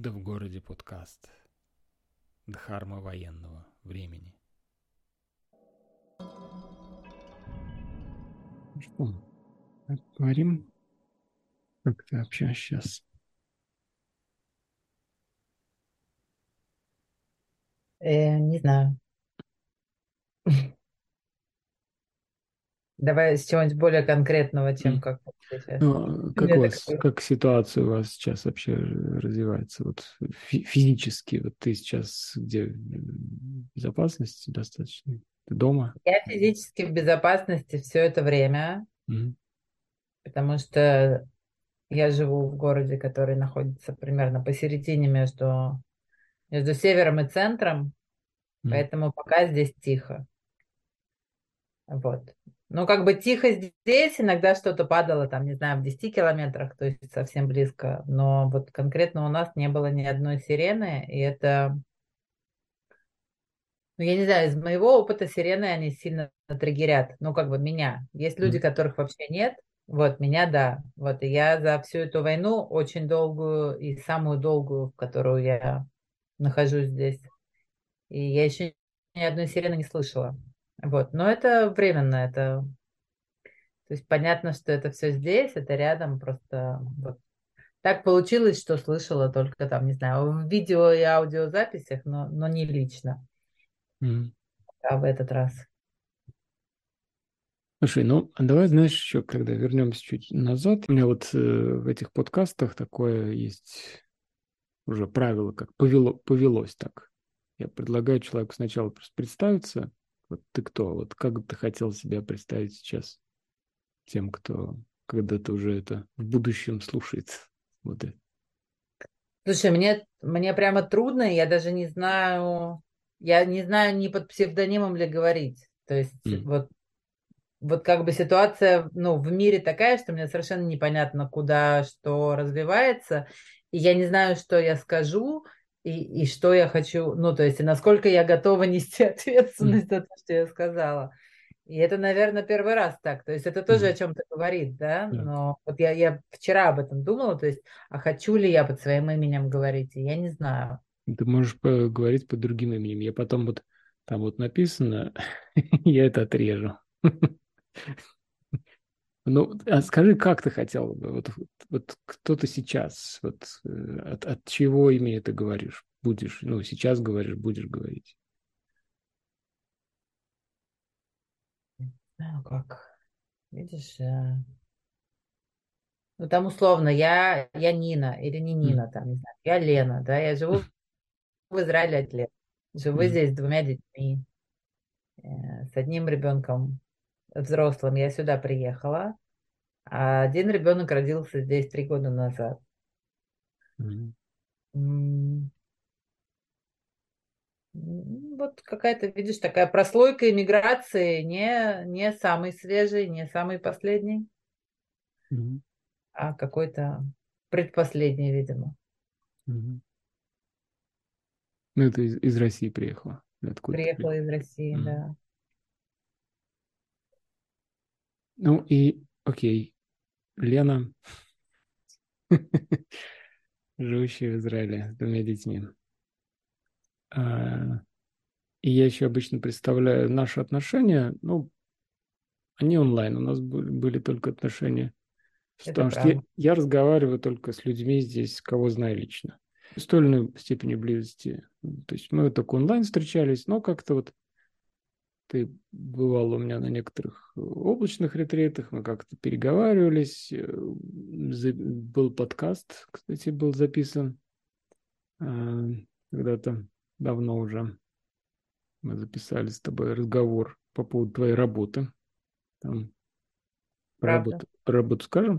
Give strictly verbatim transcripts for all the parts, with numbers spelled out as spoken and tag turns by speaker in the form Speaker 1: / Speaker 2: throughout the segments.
Speaker 1: Правда в городе подкаст. Дхарма военного времени. Что? Говорим? Как ты вообще сейчас?
Speaker 2: Э, не знаю. Давай с чего-нибудь более конкретного, чем
Speaker 1: М.
Speaker 2: как вот сейчас.
Speaker 1: Ну,
Speaker 2: У
Speaker 1: как у
Speaker 2: меня
Speaker 1: вас,
Speaker 2: такой-
Speaker 1: как ситуация у вас сейчас вообще развивается? Вот фи- физически, вот ты сейчас где? В безопасности достаточно? Ты дома?
Speaker 2: Я физически в безопасности все это время,
Speaker 1: Мгм.
Speaker 2: потому что я живу в городе, который находится примерно посередине между, между севером и центром,
Speaker 1: Мгм.
Speaker 2: поэтому пока здесь тихо. Вот. Ну, как бы тихо здесь, иногда что-то падало, там, не знаю, в десяти километрах, то есть совсем близко, но вот конкретно у нас не было ни одной сирены, и это. Ну, я не знаю, из моего опыта сирены они сильно триггерят. Ну, как бы меня. Есть люди,
Speaker 1: Мгм.
Speaker 2: которых вообще нет. Вот, меня да. Вот, и я за всю эту войну, очень долгую и самую долгую, в которую я нахожусь здесь. И я еще ни одной сирены не слышала. Вот, но это временно, это. То есть понятно, что это все здесь, это рядом, просто вот. Так получилось, что слышала только там, не знаю, в видео и аудиозаписях, но, но не лично,
Speaker 1: Мгм.
Speaker 2: а в этот раз.
Speaker 1: Слушай, ну, а давай, знаешь, еще, когда вернемся чуть назад, у меня вот э, в этих подкастах такое есть уже правило, как повело, повелось так. Я предлагаю человеку сначала просто представиться. Вот ты кто? Вот как бы ты хотел себя представить сейчас тем, кто когда-то уже это в будущем слушает. Вот и.
Speaker 2: Слушай, мне, мне прямо трудно, я даже не знаю, я не знаю, не под псевдонимом ли говорить. То есть
Speaker 1: М,
Speaker 2: вот, вот как бы ситуация, ну, в мире такая, что мне совершенно непонятно, куда что развивается, и я не знаю, что я скажу, и, и что я хочу, ну, то есть, и насколько я готова нести
Speaker 1: м,
Speaker 2: ответственность за то, что я сказала. И это, наверное, первый раз так. То есть это тоже о
Speaker 1: м,
Speaker 2: чем-то говорит, да?
Speaker 1: да.
Speaker 2: Но вот я, я вчера об этом думала, то есть, а хочу ли я под своим именем говорить? И я не знаю.
Speaker 1: Ты можешь поговорить под другим именем. Я потом вот там вот написано, я это отрежу. Ну, а скажи, как ты хотел бы, вот, вот, вот кто ты сейчас, вот э, от, от чего именно ты говоришь, будешь, ну, сейчас говоришь, будешь говорить.
Speaker 2: Ну, как? Видишь, э, ну там условно я, я Нина или не
Speaker 1: М,
Speaker 2: Нина, там, не знаю, я Лена, да, я живу в Израиле от лет. Живу
Speaker 1: м,
Speaker 2: здесь с двумя детьми, э, с одним ребенком взрослым. Я сюда приехала, а один ребенок родился здесь три года назад.
Speaker 1: м,
Speaker 2: М, Вот какая-то, видишь, такая прослойка иммиграции, не, не самый свежий, не самый последний,
Speaker 1: м,
Speaker 2: а какой-то предпоследний, видимо.
Speaker 1: м. Ну, ты из, из России приехала. Или откуда ты
Speaker 2: Приехала
Speaker 1: приехала?
Speaker 2: из России,
Speaker 1: М.
Speaker 2: да.
Speaker 1: Ну и, окей, Лена, живущая в Израиле с двумя детьми. А, и я еще обычно представляю наши отношения, ну, они онлайн, у нас были, были только отношения.
Speaker 2: Это
Speaker 1: Потому что я,
Speaker 2: правда.
Speaker 1: я разговариваю только с людьми здесь, кого знаю лично. С той или иной степени близости. То есть мы только онлайн встречались, но как-то вот ты бывал у меня на некоторых облачных ретритах, мы как-то переговаривались. э, за- Был подкаст, кстати, был записан э, когда-то давно уже. Мы записали с тобой разговор по поводу твоей работы. Там про
Speaker 2: Правда.
Speaker 1: работу, про работу скажем?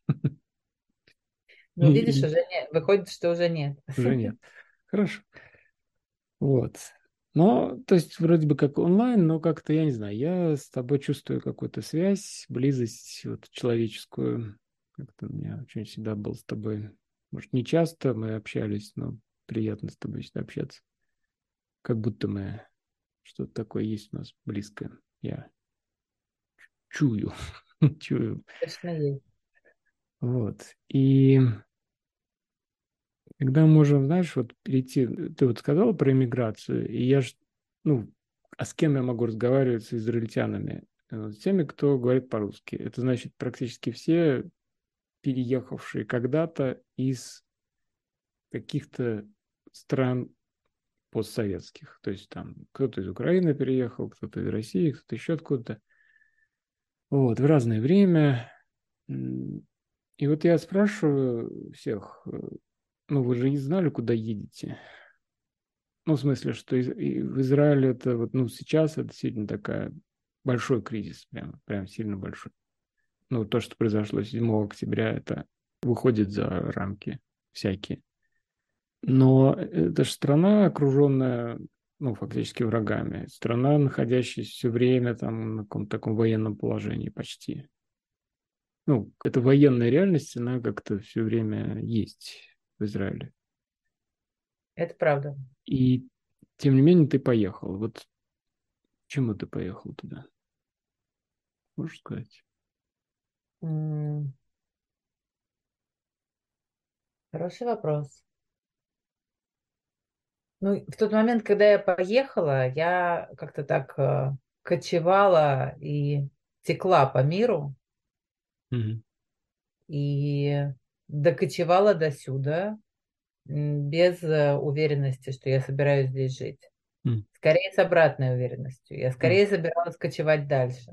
Speaker 2: Ну, видишь,
Speaker 1: Или
Speaker 2: уже нет. Выходит, что уже нет.
Speaker 1: уже нет? Хорошо. Вот. Но, то есть, вроде бы как онлайн, но как-то, я не знаю, я с тобой чувствую какую-то связь, близость вот человеческую. Как-то у меня очень всегда был с тобой, может, не часто мы общались, но приятно с тобой всегда общаться. Как будто мы что-то такое есть у нас близкое. Я чую, чую.
Speaker 2: Точно есть.
Speaker 1: Вот. И Тогда можем, знаешь, вот перейти. Ты вот сказала про иммиграцию, и я ж, ну, а с кем я могу разговаривать с израильтянами? Э, С теми, кто говорит по-русски. Это значит практически все переехавшие когда-то из каких-то стран постсоветских. То есть там кто-то из Украины переехал, кто-то из России, кто-то еще откуда-то. Вот, в разное время. М, И вот я спрашиваю всех, э, ну вы же не знали, куда едете? Ну, в смысле, что из- и в Израиле это вот, ну, сейчас это действительно такая большой кризис, прям, прям сильно большой. Ну, то, что произошло седьмого октября, это выходит за рамки всякие. Но это же страна, окруженная, ну, фактически врагами. Страна, находящаяся все время там на каком-то таком военном положении почти. Ну, эта военная реальность, она как-то все время есть в Израиле.
Speaker 2: Это правда.
Speaker 1: И тем не менее ты поехал. Вот почему ты поехал туда? Можешь сказать?
Speaker 2: М, Хороший вопрос. Ну, в тот момент, когда я поехала, я как-то так э, кочевала и текла по миру
Speaker 1: Мгм.
Speaker 2: и докочевала до сюда м, без э, уверенности, что я собираюсь здесь жить.
Speaker 1: М.
Speaker 2: Скорее с обратной уверенностью. Я
Speaker 1: М.
Speaker 2: скорее собиралась кочевать дальше.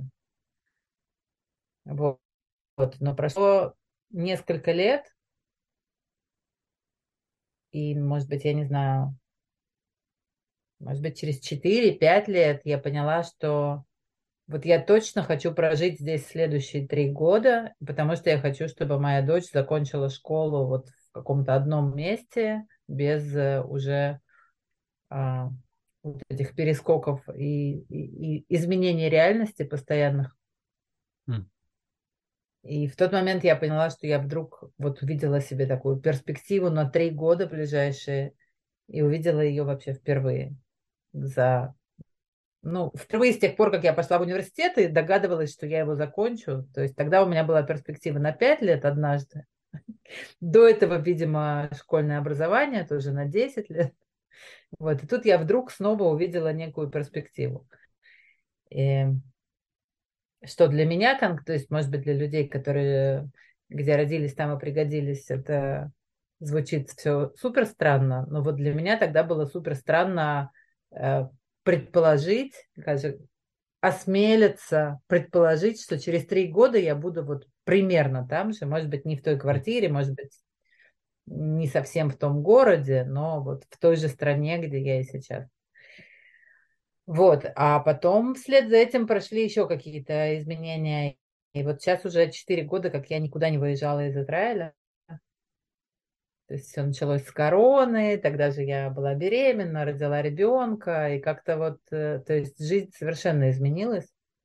Speaker 2: Вот. Вот. Но прошло несколько лет, и, может быть, я не знаю, может быть, через четыре-пять лет я поняла, что вот я точно хочу прожить здесь следующие три года, потому что я хочу, чтобы моя дочь закончила школу вот в каком-то одном месте, без э, уже а, вот этих перескоков и, и- и изменений реальности постоянных.
Speaker 1: М.
Speaker 2: И в тот момент я поняла, что я вдруг вот увидела себе такую перспективу на три года ближайшие и увидела ее вообще впервые за ну, впервые с тех пор, как я пошла в университет и догадывалась, что я его закончу. То есть тогда у меня была перспектива на пять лет однажды. До этого, видимо, школьное образование тоже на десять лет. Вот. И тут я вдруг снова увидела некую перспективу. И что для меня, кон- то есть, может быть, для людей, которые где родились, там и пригодились, это звучит все супер странно, но вот для меня тогда было супер странно э, предположить, даже осмелиться предположить, что через три года я буду вот примерно там же, может быть, не в той квартире, может быть, не совсем в том городе, но вот в той же стране, где я и сейчас. Вот, а потом вслед за этим прошли еще какие-то изменения. И вот сейчас уже четыре года, как я никуда не выезжала из Израиля. То есть все началось с короны, тогда же я была беременна, родила ребенка, и как-то вот, э, то есть жизнь совершенно изменилась.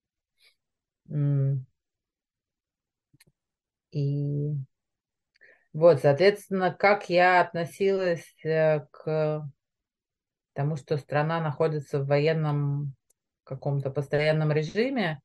Speaker 2: М, И вот, соответственно, как я относилась э, к тому, что страна находится в военном каком-то постоянном режиме.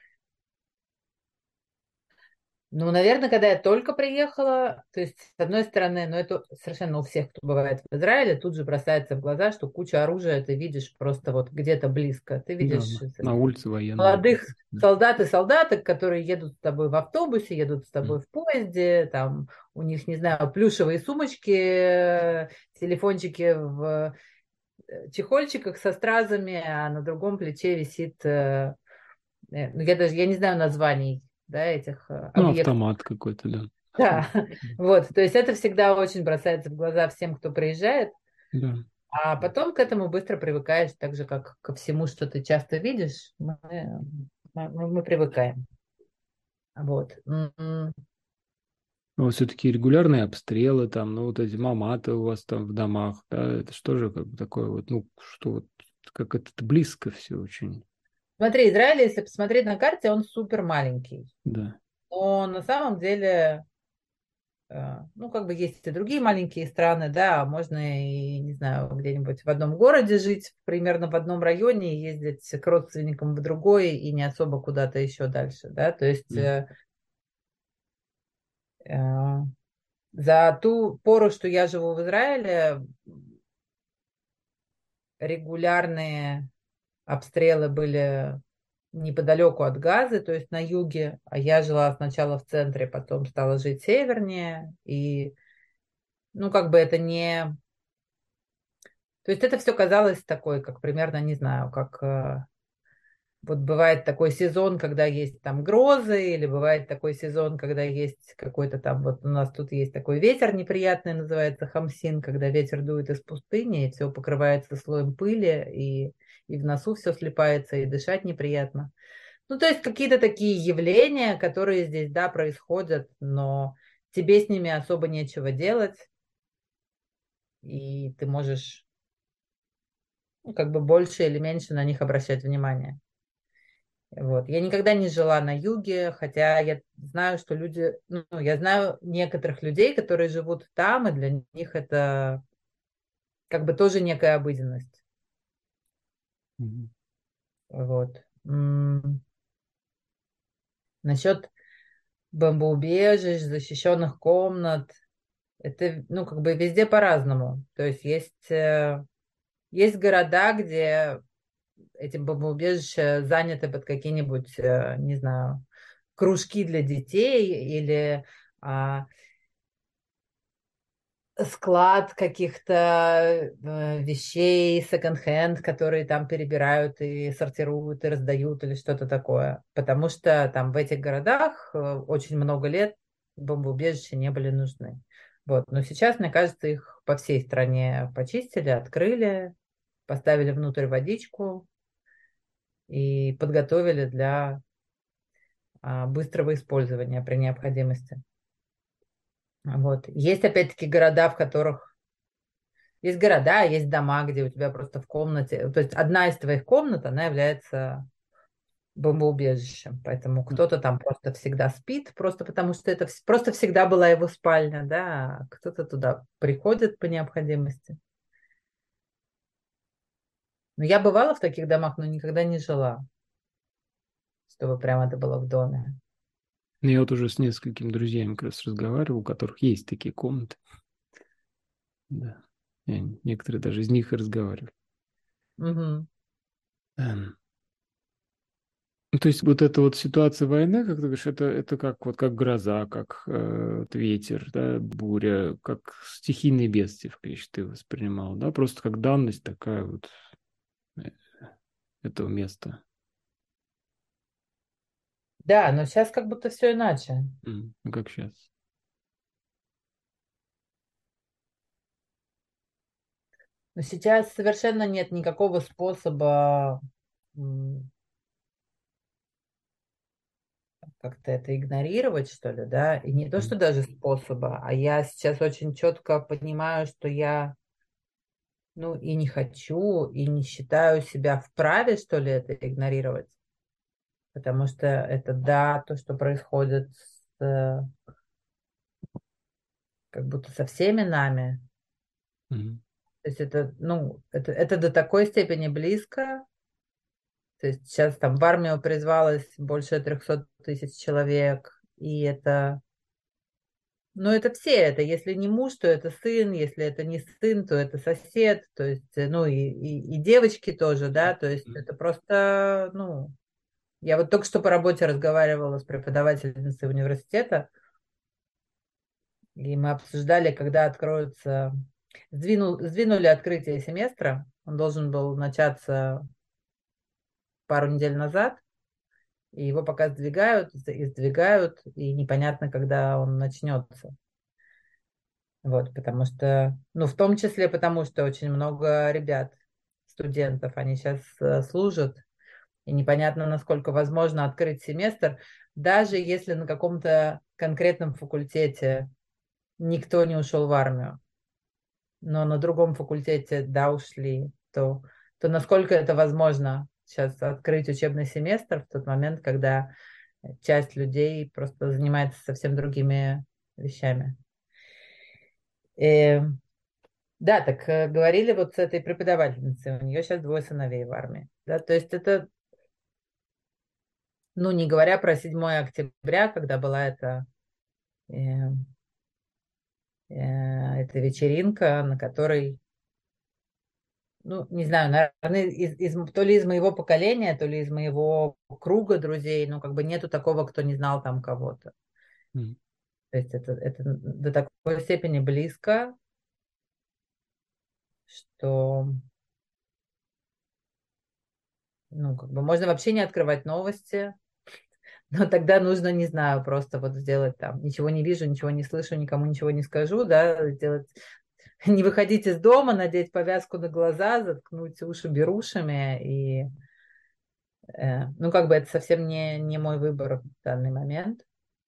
Speaker 2: Ну, наверное, когда я только приехала, то есть, с одной стороны, ну, это совершенно у всех, кто бывает в Израиле, тут же бросается в глаза, что куча оружия ты видишь просто вот где-то близко. Ты
Speaker 1: Да,
Speaker 2: видишь
Speaker 1: на, на улице военные.
Speaker 2: молодых
Speaker 1: Да.
Speaker 2: солдат и солдаток, которые едут с тобой в автобусе, едут с
Speaker 1: М.
Speaker 2: тобой в поезде, там у них, не знаю, плюшевые сумочки, э, телефончики в э, чехольчиках со стразами, а на другом плече висит, э, э, ну я даже, я не знаю названий, да, этих э,
Speaker 1: Ну,
Speaker 2: объектов.
Speaker 1: автомат какой-то, да.
Speaker 2: Да,
Speaker 1: Автомат.
Speaker 2: вот, то есть это всегда очень бросается в глаза всем, кто приезжает,
Speaker 1: Да.
Speaker 2: а потом к этому быстро привыкаешь, так же, как ко всему, что ты часто видишь, мы, мы, мы привыкаем. Вот. М,
Speaker 1: Но все-таки регулярные обстрелы, там, ну, вот эти маматы у вас там в домах, да, это что же как бы такое вот, ну, что вот, как это близко все очень,
Speaker 2: Смотри, Израиль, если посмотреть на карте, он супер маленький.
Speaker 1: да.
Speaker 2: Но на самом деле, э, ну, как бы есть и другие маленькие страны, да, можно и, не знаю, где-нибудь в одном городе жить, примерно в одном районе, и ездить к родственникам в другой, и не особо куда-то еще дальше, да, то есть
Speaker 1: М.
Speaker 2: э, э, За ту пору, что я живу в Израиле, регулярные обстрелы были неподалеку от Газы, то есть на юге, а я жила сначала в центре, потом стала жить севернее, и, ну, как бы это не... То есть это все казалось такой, как примерно, не знаю, как э, вот бывает такой сезон, когда есть там грозы, или бывает такой сезон, когда есть какой-то там, вот у нас тут есть такой ветер неприятный, называется хамсин, когда ветер дует из пустыни, и все покрывается слоем пыли, и, и в носу все слипается, и дышать неприятно. Ну, то есть какие-то такие явления, которые здесь, да, происходят, но тебе с ними особо нечего делать, и ты можешь, ну, как бы больше или меньше на них обращать внимание. Вот. Я никогда не жила на юге, хотя я знаю, что люди, ну, я знаю некоторых людей, которые живут там, и для них это как бы тоже некая обыденность.
Speaker 1: Мгм.
Speaker 2: Вот. М, Насчет бомбоубежищ, защищенных комнат, это, ну, как бы везде по-разному. То есть есть, э, есть города, где эти бомбоубежища заняты под какие-нибудь, э, не знаю, кружки для детей или а, склад каких-то э, вещей, секонд-хенд, которые там перебирают и сортируют, и раздают, или что-то такое. Потому что там в этих городах э, очень много лет бомбоубежища не были нужны. Вот. Но сейчас, мне кажется, их по всей стране почистили, открыли, поставили внутрь водичку и подготовили для а, быстрого использования при необходимости. Вот. Есть опять-таки города, в которых есть города, есть дома, где у тебя просто в комнате, то есть одна из твоих комнат, она является бомбоубежищем, поэтому
Speaker 1: Да.
Speaker 2: кто-то там просто всегда спит, просто потому что это вс- просто всегда была его спальня, да, а кто-то туда приходит по необходимости. Но я бывала в таких домах, но никогда не жила, чтобы прямо это было в доме.
Speaker 1: Ну, я вот уже с несколькими друзьями как раз разговаривал, у которых есть такие комнаты. Да. И некоторые даже из них и разговаривали.
Speaker 2: Мгм.
Speaker 1: Эм, Ну, то есть вот эта вот ситуация войны, как ты говоришь, это, это как, вот, как гроза, как э, вот ветер, да, буря, как стихийные бедствия, в клещ ты воспринимал, да, просто как данность такая вот э, этого места.
Speaker 2: Да, но сейчас как будто все иначе.
Speaker 1: М, Ну, как сейчас.
Speaker 2: Но сейчас совершенно нет никакого способа м, как-то это игнорировать, что ли, да, и не то, что даже способа, а я сейчас очень четко понимаю, что я, ну, и не хочу, и не считаю себя вправе, что ли, это игнорировать, потому что это, да, то, что происходит с, э, как будто со всеми нами,
Speaker 1: Мгм.
Speaker 2: то есть это, ну, это, это до такой степени близко, то есть сейчас там в армию призвалось больше трехсот тысяч человек, и это ну, это все это. Если не муж, то это сын. Если это не сын, то это сосед. То есть, э, ну, и, и, и девочки тоже, да. То есть это просто, ну... Я вот только что по работе разговаривала с преподавательницей университета, и мы обсуждали, когда откроются... Сдвинул, сдвинули открытие семестра. Он должен был начаться пару недель назад, и его пока сдвигают и сдвигают, и непонятно, когда он начнется. Вот, потому что, ну, в том числе потому, что очень много ребят, студентов, они сейчас служат, и непонятно, насколько возможно открыть семестр, даже если на каком-то конкретном факультете никто не ушел в армию, но на другом факультете, да, ушли, то, то насколько это возможно сейчас открыть учебный семестр в тот момент, когда часть людей просто занимается совсем другими вещами. И да, так э, говорили вот с этой преподавательницей, у нее сейчас двое сыновей в армии. Да, то есть это, ну, не говоря про седьмое октября, когда была эта, э, Э, Это вечеринка, на которой, ну, не знаю, наверное, из, из- то ли из моего поколения, то ли из моего круга друзей, ну, как бы нету такого, кто не знал там кого-то.
Speaker 1: Мгм.
Speaker 2: То есть это, это до такой степени близко, что, ну, как бы можно вообще не открывать новости, но тогда нужно, не знаю, просто вот сделать там, ничего не вижу, ничего не слышу, никому ничего не скажу, да, сделать, не выходить из дома, надеть повязку на глаза, заткнуть уши берушами и, э, ну, как бы это совсем не, не мой выбор в данный момент.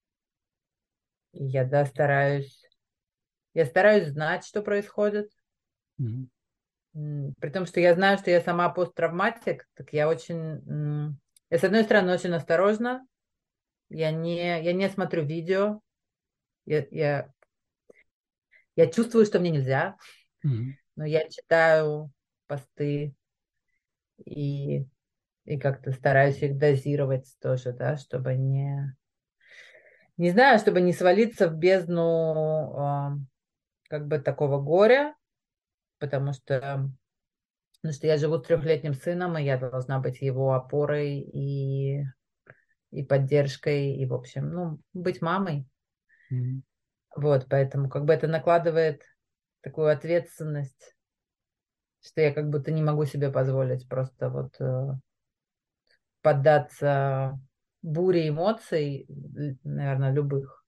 Speaker 2: И я, да, стараюсь, я стараюсь знать, что происходит.
Speaker 1: Мгм.
Speaker 2: М, При том, что я знаю, что я сама посттравматик, так я очень, м, я с одной стороны очень осторожна, я не, я не смотрю видео, я, я, я чувствую, что мне нельзя,
Speaker 1: Мгм.
Speaker 2: но я читаю посты и, и как-то стараюсь их дозировать тоже, да, чтобы не, не знаю, чтобы не свалиться в бездну а, как бы такого горя, потому что, потому что я живу с трехлетним сыном, и я должна быть его опорой и и поддержкой, и, в общем, ну, быть мамой.
Speaker 1: Мгм.
Speaker 2: Вот, поэтому как бы это накладывает такую ответственность, что я как будто не могу себе позволить просто вот э, поддаться буре эмоций, наверное, любых.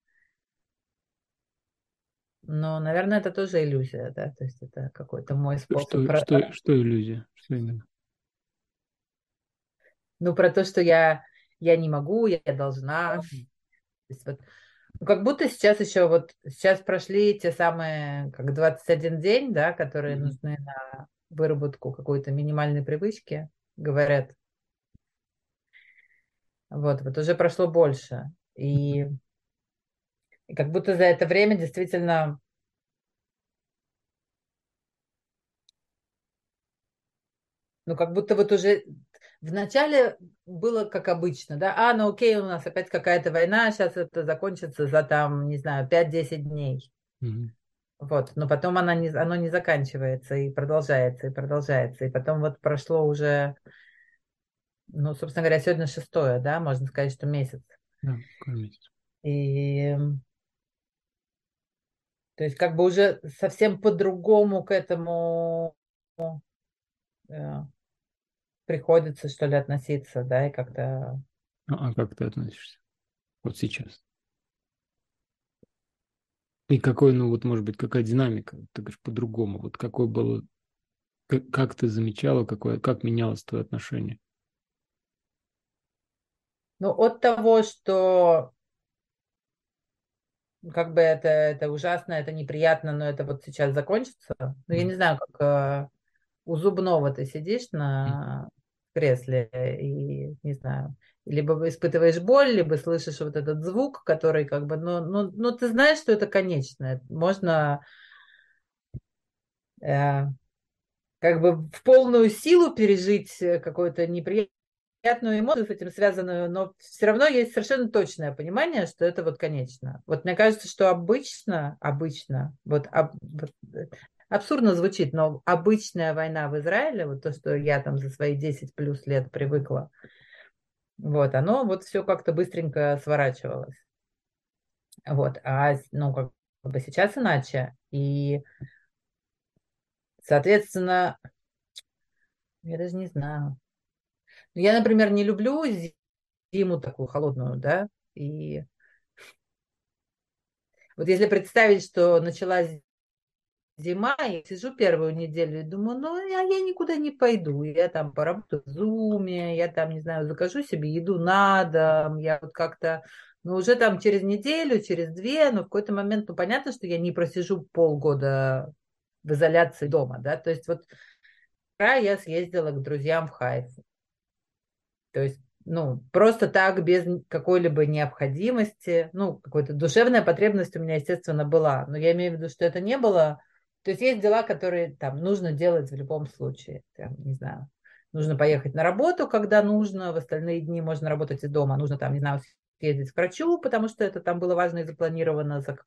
Speaker 2: Но, наверное, это тоже иллюзия, да, то есть это какой-то мой способ.
Speaker 1: Что,
Speaker 2: Про-
Speaker 1: что, что иллюзия? Что именно?
Speaker 2: Ну, про то, что я, я не могу, я должна. То есть вот ну, как будто сейчас еще вот, сейчас прошли те самые, как двадцать один день, да, которые
Speaker 1: Мгм.
Speaker 2: нужны на выработку какой-то минимальной привычки, говорят. Вот, вот уже прошло больше. И, и как будто за это время действительно, ну, как будто вот уже вначале было как обычно, да, а, ну окей, у нас опять какая-то война, сейчас это закончится за там, не знаю, пять-десять дней.
Speaker 1: Мгм.
Speaker 2: Вот, но потом она не, оно не заканчивается и продолжается, и продолжается. И потом вот прошло уже, ну, собственно говоря, сегодня шестое, да, можно сказать, что месяц.
Speaker 1: Да, какой месяц.
Speaker 2: И то есть как бы уже совсем по-другому к этому э, приходится, что ли, относиться, да, и как-то...
Speaker 1: А, а как ты относишься вот сейчас? И какой, ну вот, может быть, какая динамика? Ты говоришь по-другому. Вот какой было, как, как ты замечала, какое, как менялось твое отношение?
Speaker 2: Ну, от того, что как бы это, это ужасно, это неприятно, но это вот сейчас закончится. Ну, я
Speaker 1: Мгм.
Speaker 2: не знаю, как э, у зубного ты сидишь
Speaker 1: Мгм.
Speaker 2: на кресле и, не знаю, либо испытываешь боль, либо слышишь вот этот звук, который как бы, ну, ну, ну ты знаешь, что это конечное. Можно э, как бы в полную силу пережить э, какую-то неприятную эмоцию с этим связанную, но все равно есть совершенно точное понимание, что это вот конечно. Вот мне кажется, что обычно, обычно, вот, об- вот, э, абсурдно звучит, но обычная война в Израиле, вот то, что я там за свои десять плюс лет привыкла, вот, оно вот все как-то быстренько сворачивалось. Вот, а ну, как бы сейчас иначе. И, соответственно, я даже не знаю. Ну, я, например, не люблю зиму такую холодную, да, и вот если представить, что началась зима, я сижу первую неделю и думаю, ну, я, я никуда не пойду, я там поработаю в зуме, я там, не знаю, закажу себе еду на дом, я вот как-то, ну, уже там через неделю, через две, но в какой-то момент, ну, понятно, что я не просижу полгода в изоляции дома, да, то есть вот вчера я съездила к друзьям в Хайфу. То есть, ну, просто так, без какой-либо необходимости, ну, какой-то душевная потребность у меня, естественно, была, но я имею в виду, что это не было, то есть есть дела, которые там нужно делать в любом случае, там, не знаю, нужно поехать на работу, когда нужно, в остальные дни можно работать из дома, нужно там, не знаю, съездить к врачу, потому что это там было важно и запланировано за какой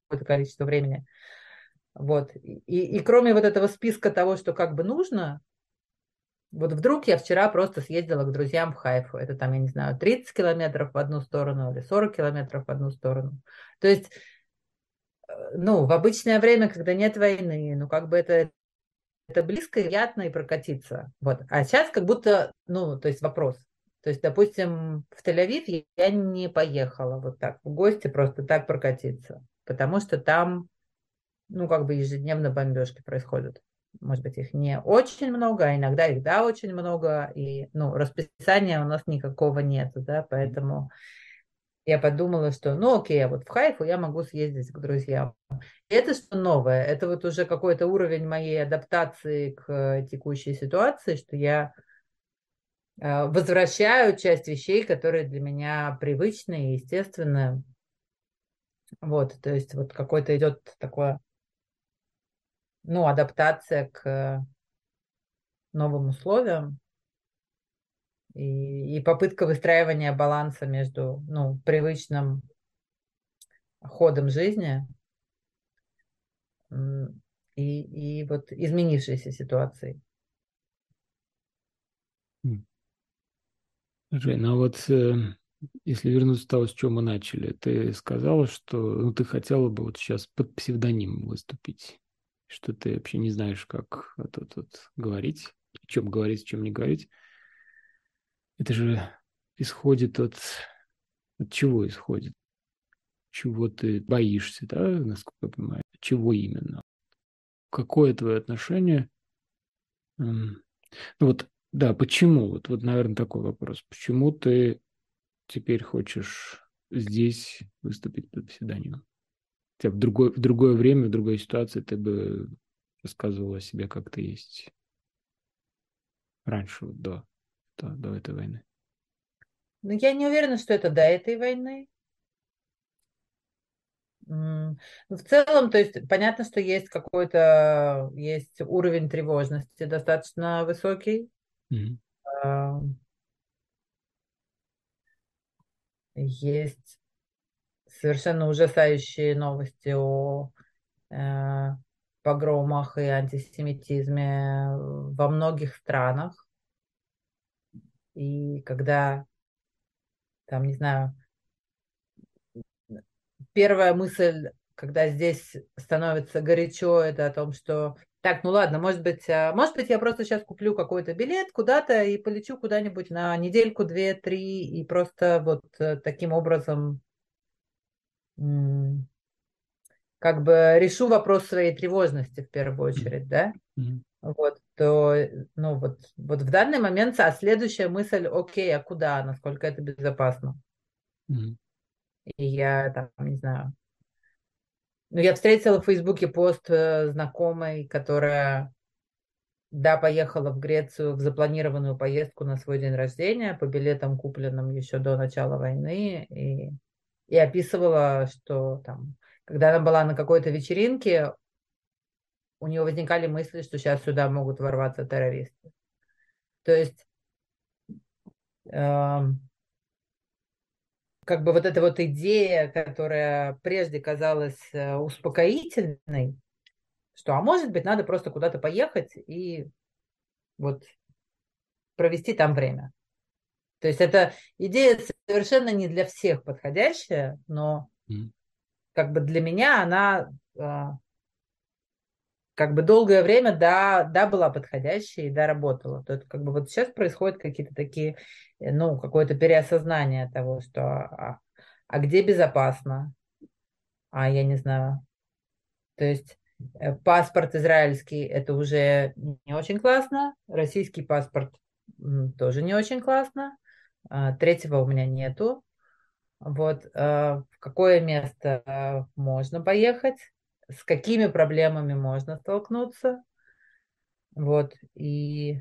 Speaker 2: какое-то количество времени. Вот. И, и кроме вот этого списка того, что как бы нужно, вот вдруг я вчера просто съездила к друзьям в Хайфу. Это там, я не знаю, тридцать километров в одну сторону или сорок километров в одну сторону. То есть, ну, в обычное время, когда нет войны, ну, как бы это, это близко, приятно и прокатиться. Вот. А сейчас как будто, ну, то есть вопрос. То есть, допустим, в Тель-Авив я не поехала вот так в гости просто так прокатиться, потому что там, ну, как бы ежедневно бомбежки происходят. Может быть, их не очень много, а иногда их, да, очень много, и, ну, расписания у нас никакого нет, да, поэтому я подумала, что, ну, окей, а вот в Хайфу я могу съездить к друзьям. И это что новое? Это вот уже какой-то уровень моей адаптации к э, текущей ситуации, что я э, возвращаю часть вещей, которые для меня привычны и естественны. Вот, то есть вот какой-то идет такое, ну, адаптация к новым условиям и, и попытка выстраивания баланса между, ну, привычным ходом жизни м, и, и вот изменившейся ситуацией.
Speaker 1: М. Жень, ну а вот э, если вернуться к тому, с чего мы начали, ты сказала, что ну, ты хотела бы вот сейчас под псевдонимом выступить, что ты вообще не знаешь, как тут, тут говорить, о чем говорить, о чем не говорить. Это же исходит от... От чего исходит? Чего ты боишься, да, насколько я понимаю? Чего именно? Какое твое отношение? М, Ну вот, да, почему? Вот, вот, наверное, такой вопрос. Почему ты теперь хочешь здесь выступить под псевдонимом? Хотя в другое, в другое время, в другой ситуации ты бы рассказывала о себе, как ты есть раньше, вот до, до, до этой войны.
Speaker 2: Но я не уверена, что это до этой войны. М, ну, в целом, то есть понятно, что есть какой-то, есть уровень тревожности достаточно высокий.
Speaker 1: Мгм.
Speaker 2: А, Есть совершенно ужасающие новости о э, погромах и антисемитизме во многих странах. И когда, там, не знаю, первая мысль, когда здесь становится горячо, это о том, что так, ну ладно, может быть, а, может быть, я просто сейчас куплю какой-то билет куда-то и полечу куда-нибудь на недельку, две, три, и просто вот э, таким образом м, как бы решу вопрос своей тревожности в первую
Speaker 1: Мгм.
Speaker 2: очередь, да?
Speaker 1: Мгм.
Speaker 2: Вот, то, э, ну вот, вот в данный момент, а следующая мысль, окей, а куда, насколько это безопасно?
Speaker 1: Мгм.
Speaker 2: И я там, не знаю, ну, я встретила в Фейсбуке пост э, знакомой, которая, да, поехала в Грецию в запланированную поездку на свой день рождения по билетам, купленным еще до начала войны, и, и описывала, что там, когда она была на какой-то вечеринке, у нее возникали мысли, что сейчас сюда могут ворваться террористы. То есть, эм, как бы вот эта вот идея, которая прежде казалась э, успокоительной, что, а может быть, надо просто куда-то поехать и вот провести там время. То есть эта идея совершенно не для всех подходящая, но
Speaker 1: Мгм.
Speaker 2: как бы для меня она а, как бы долгое время, да, да, была подходящей и да, работала. То есть как бы вот сейчас происходят какие-то такие, э, ну, какое-то переосознание того, что а, а где безопасно, а я не знаю. То есть э, паспорт израильский это уже не очень классно, российский паспорт м, тоже не очень классно, а, третьего у меня нету. Вот, э, в какое место э, можно поехать, с какими проблемами можно столкнуться. Вот, и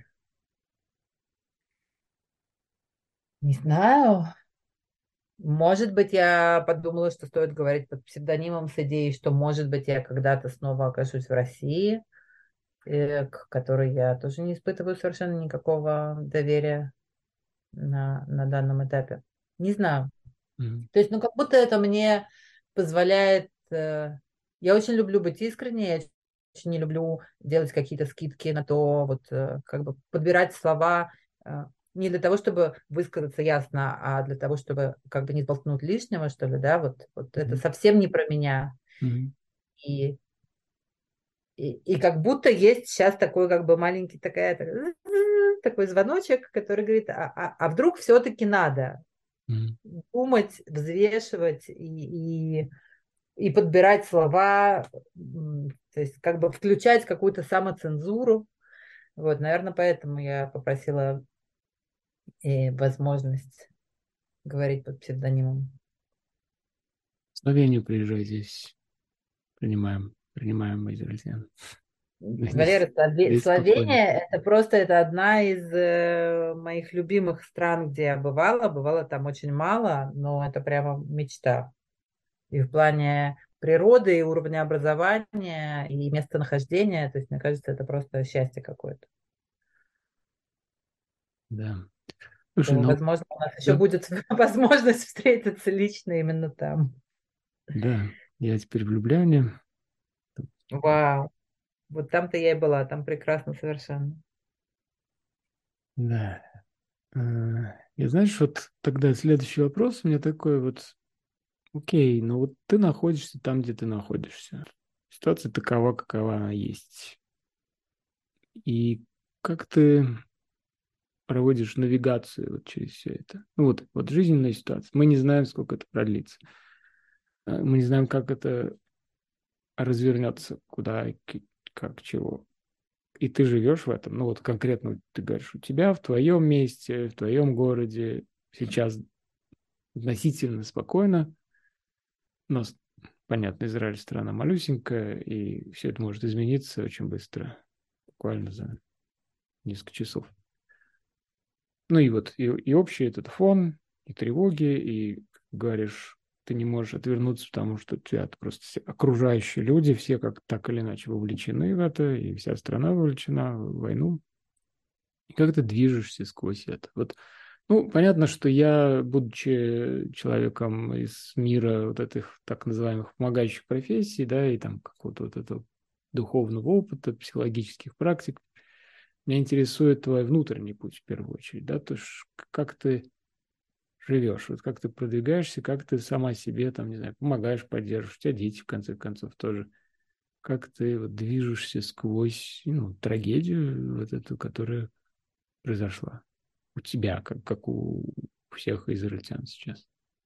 Speaker 2: не знаю, может быть, я подумала, что стоит говорить под псевдонимом с идеей, что, может быть, я когда-то снова окажусь в России, э, к которой я тоже не испытываю совершенно никакого доверия на, на данном этапе. Не знаю.
Speaker 1: Мгм.
Speaker 2: То есть, ну, как будто это мне позволяет э, Я очень люблю быть искренней, я очень не люблю делать какие-то скидки на то, вот э, как бы подбирать слова э, не для того, чтобы высказаться ясно, а для того, чтобы как бы не толкнуть лишнего, что ли, да, вот, вот это
Speaker 1: Мгм.
Speaker 2: совсем не про меня.
Speaker 1: Мгм.
Speaker 2: И, и, и как будто есть сейчас такой как бы маленький такая, такая, такой звоночек, который говорит, а, а, а вдруг все-таки надо
Speaker 1: Мгм.
Speaker 2: думать, взвешивать и, и и подбирать слова, м, то есть как бы включать какую-то самоцензуру. Вот, наверное, поэтому я попросила и возможность говорить под псевдонимом.
Speaker 1: В Словению приезжай здесь. Принимаем. Принимаем израильтян.
Speaker 2: Валера,
Speaker 1: Здесь,
Speaker 2: Слове-
Speaker 1: здесь спокойно.
Speaker 2: Словения это просто это одна из э, моих любимых стран, где я бывала. Бывала там очень мало, но это прямо мечта. И в плане природы, и уровня образования, и местонахождения. То есть, мне кажется, это просто счастье какое-то.
Speaker 1: Да. Слушай,
Speaker 2: То,
Speaker 1: ну,
Speaker 2: возможно, у нас еще
Speaker 1: да,
Speaker 2: будет возможность встретиться лично именно там.
Speaker 1: да, я теперь в Любляне.
Speaker 2: Вау. Вот там-то я и была, там прекрасно совершенно.
Speaker 1: Да. Э, И знаешь, вот тогда следующий вопрос у меня такой вот, окей, ну вот ты находишься там, где ты находишься. Ситуация такова, какова она есть. И как ты проводишь навигацию вот через все это? Ну вот, вот жизненная ситуация. Мы не знаем, сколько это продлится. Э, Мы не знаем, как это развернется, куда, и к- как, чего. И ты живешь в этом. Ну вот конкретно ты говоришь, у тебя в твоем месте, в твоем городе сейчас относительно спокойно, но, понятно, Израиль страна малюсенькая, и все это может измениться очень быстро, буквально за несколько часов. Ну и вот и, и общий этот фон, и тревоги, и, как говоришь, ты не можешь отвернуться, потому что тебя просто все окружающие люди, все как так или иначе вовлечены в это, и вся страна вовлечена в войну. И как ты движешься сквозь это? Вот, ну, понятно, что я, будучи человеком из мира вот этих так называемых помогающих профессий, да, и там какого-то вот этого духовного опыта, психологических практик, меня интересует твой внутренний путь в первую очередь, да, то есть как ты живешь, вот как ты продвигаешься, как ты сама себе, там, не знаю, помогаешь, поддерживаешь, у тебя дети, в конце концов, тоже, как ты вот движешься сквозь, ну, трагедию вот эту, которая произошла у тебя, как, как у всех израильтян сейчас?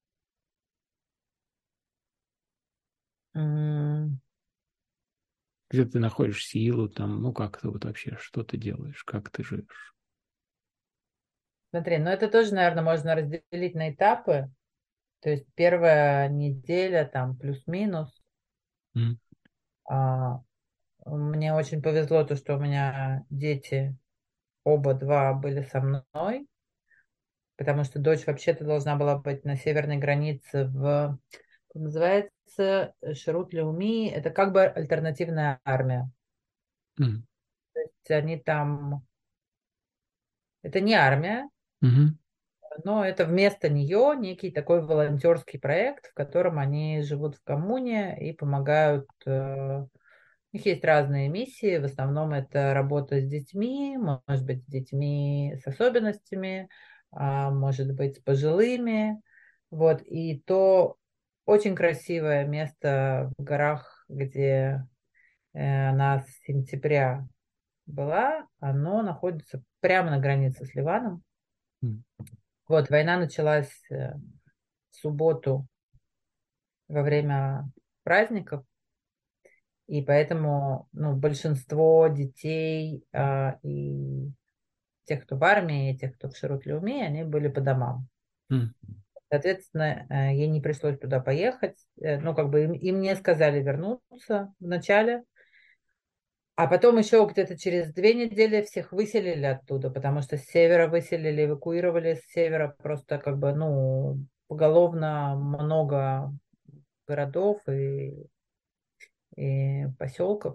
Speaker 2: М,
Speaker 1: Где ты находишь силу, там, ну, как ты вот вообще, что ты делаешь, как ты живешь?
Speaker 2: Смотри, ну это тоже, наверное, можно разделить на этапы. То есть первая неделя там плюс-минус.
Speaker 1: М,
Speaker 2: А, мне очень повезло то, что у меня дети оба два были со мной, потому что дочь вообще-то должна была быть на северной границе в, как называется, Шерут Леуми. Это как бы альтернативная армия.
Speaker 1: м,
Speaker 2: То есть они там, это не армия,
Speaker 1: мгм,
Speaker 2: но это вместо нее некий такой волонтерский проект, в котором они живут в коммуне и помогают. э, У них есть разные миссии, в основном это работа с детьми, может быть, с детьми с особенностями, а, может быть, с пожилыми. Вот, и то очень красивое место в горах, где э, она с сентября была, оно находится прямо на границе с Ливаном.
Speaker 1: м,
Speaker 2: Вот, война началась э, в субботу во время праздников, и поэтому ну, большинство детей а, и тех, кто в армии, и тех, кто в Широт-Леуме, они были по домам.
Speaker 1: м,
Speaker 2: Соответственно, э, ей не пришлось туда поехать. Э, Ну, как бы им, им не сказали вернуться вначале. А потом еще где-то через две недели всех выселили оттуда, потому что с севера выселили, эвакуировали с севера просто как бы, ну, поголовно много городов и, и поселков.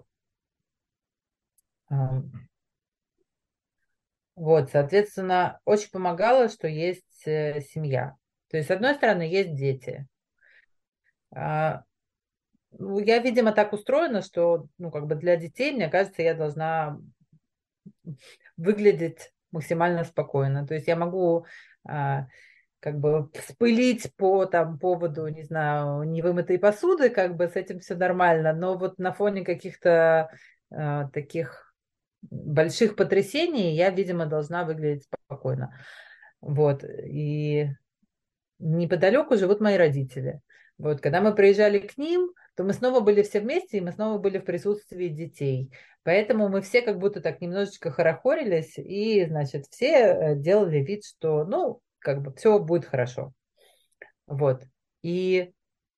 Speaker 2: А, Вот, соответственно, очень помогало, что есть э, семья. То есть, с одной стороны, есть дети. А, Ну, я, видимо, так устроена, что, ну, как бы для детей, мне кажется, я должна выглядеть максимально спокойно. То есть я могу а, как бы вспылить по там поводу, не знаю, невымытой посуды, как бы с этим все нормально, но вот на фоне каких-то а, таких больших потрясений я, видимо, должна выглядеть спокойно. Вот. И неподалеку живут мои родители. Вот, когда мы приезжали к ним, то мы снова были все вместе, и мы снова были в присутствии детей. Поэтому мы все как будто так немножечко хорохорились, и, значит, все э, делали вид, что, ну, как бы все будет хорошо. Вот. И,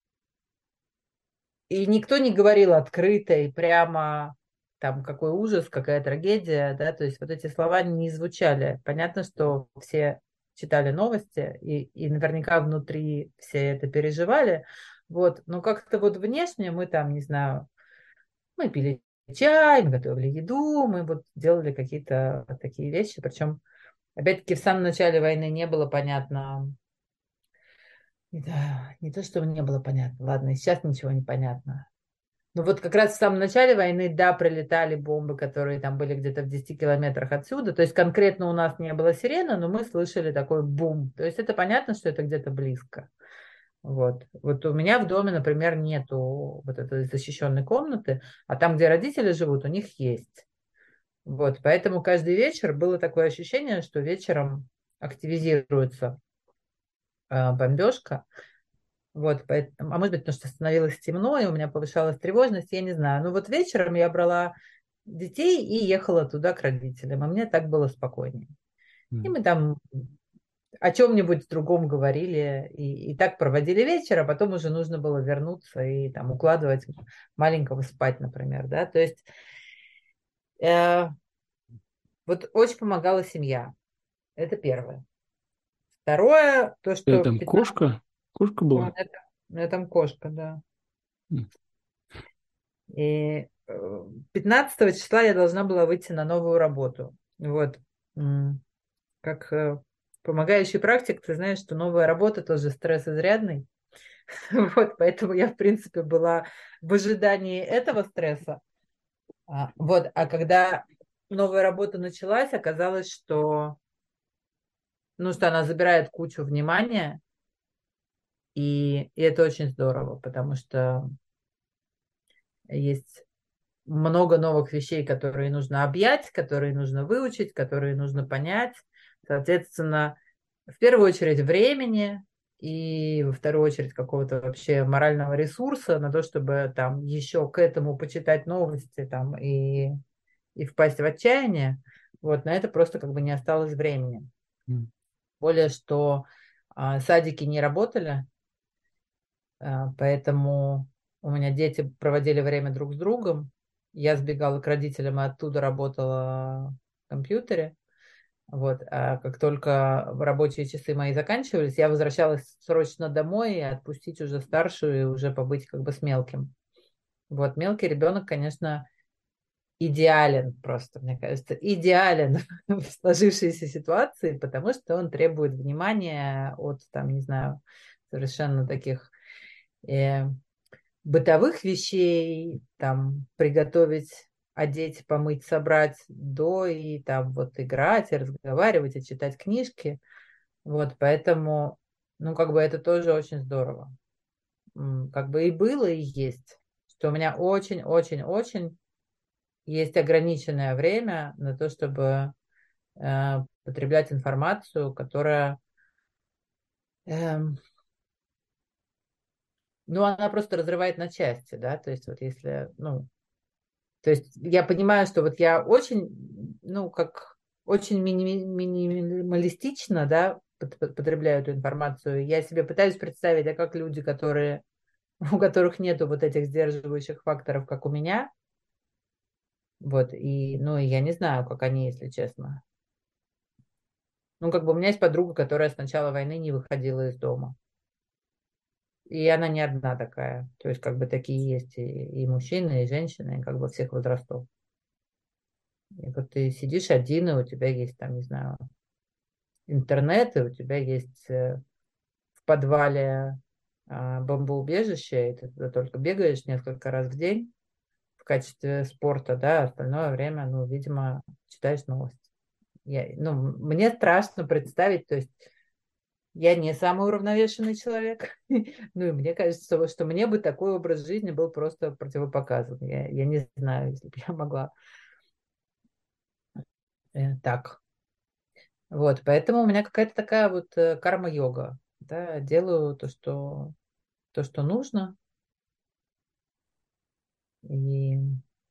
Speaker 2: и никто не говорил открыто и прямо, там, какой ужас, какая трагедия, да, то есть вот эти слова не звучали. Понятно, что все читали новости, и, и наверняка внутри все это переживали, вот, но как-то вот внешне мы там, не знаю, мы пили чай, мы готовили еду, мы вот делали какие-то такие вещи, причем, опять-таки, в самом начале войны не было понятно, да, не то, что не было понятно, ладно, и сейчас ничего не понятно. Ну вот как раз в самом начале войны, да, прилетали бомбы, которые там были где-то в десяти километрах отсюда. То есть конкретно у нас не было сирены, но мы слышали такой бум. То есть это понятно, что это где-то близко. Вот. Вот у меня в доме, например, нету вот этой защищенной комнаты, а там, где родители живут, у них есть. Вот. Поэтому каждый вечер было такое ощущение, что вечером активизируется э, бомбежка. Вот, поэтому, а может быть, потому что становилось темно, и у меня повышалась тревожность, я не знаю. Ну вот вечером я брала детей и ехала туда к родителям, а мне так было спокойнее. И
Speaker 1: М.
Speaker 2: мы там о чем-нибудь другом говорили, и, и так проводили вечер, а потом уже нужно было вернуться и там укладывать маленького спать, например, да. То есть э, вот очень помогала семья. Это первое. Второе, то,
Speaker 1: Э,
Speaker 2: что
Speaker 1: Там
Speaker 2: пятнадцать...
Speaker 1: кошка, кошка была.
Speaker 2: Это, это там кошка, да.
Speaker 1: М.
Speaker 2: И э, пятнадцатого числа я должна была выйти на новую работу. Вот. М, Как э, помогающий практик, ты знаешь, что новая работа тоже стресс изрядный. Вот, поэтому я, в принципе, была в ожидании этого стресса. А, Вот, а когда новая работа началась, оказалось, что, ну, что она забирает кучу внимания, и, и это очень здорово, потому что есть много новых вещей, которые нужно объять, которые нужно выучить, которые нужно понять. Соответственно, в первую очередь времени и во вторую очередь какого-то вообще морального ресурса на то, чтобы там еще к этому почитать новости там и, и впасть в отчаяние. Вот, на это просто как бы не осталось времени.
Speaker 1: М.
Speaker 2: Более, что а, садики не работали, а, поэтому у меня дети проводили время друг с другом. Я сбегала к родителям и оттуда работала в компьютере. Вот. А как только рабочие часы мои заканчивались, я возвращалась срочно домой и отпустить уже старшую и уже побыть как бы с мелким. Вот. Мелкий ребенок, конечно, идеален просто, мне кажется, идеален в сложившейся ситуации, потому что он требует внимания от, там, не знаю, совершенно таких э, бытовых вещей, там, приготовить, одеть, помыть, собрать, до и там вот играть, и разговаривать, и читать книжки. Вот, поэтому, ну, как бы это тоже очень здорово. М, Как бы и было, и есть. Что у меня очень-очень-очень есть ограниченное время на то, чтобы э, потреблять информацию, которая, эм, ну, она просто разрывает на части, да, то есть вот если, ну, то есть я понимаю, что вот я очень, ну, как очень мини- минималистично, да, пот- пот- потребляю эту информацию. Я себе пытаюсь представить, а как люди, которые, у которых нету вот этих сдерживающих факторов, как у меня, вот, и, ну, и я не знаю, как они, если честно. Ну, как бы у меня есть подруга, которая с начала войны не выходила из дома. И она не одна такая. То есть, как бы такие есть и, и мужчины, и женщины, и как бы всех возрастов. И вот ты сидишь один, и у тебя есть там, не знаю, интернет, и у тебя есть э, в подвале а, бомбоубежище, и ты туда только бегаешь несколько раз в день в качестве спорта, да, остальное время, ну, видимо, читаешь новости. Я, ну, мне страшно представить, то есть я не самый уравновешенный человек, ну, и мне кажется, что, что мне бы такой образ жизни был просто противопоказан. Я, я не знаю, если бы я могла э, так. Вот, поэтому у меня какая-то такая вот э, карма-йога, да, делаю то, что, то, что нужно, и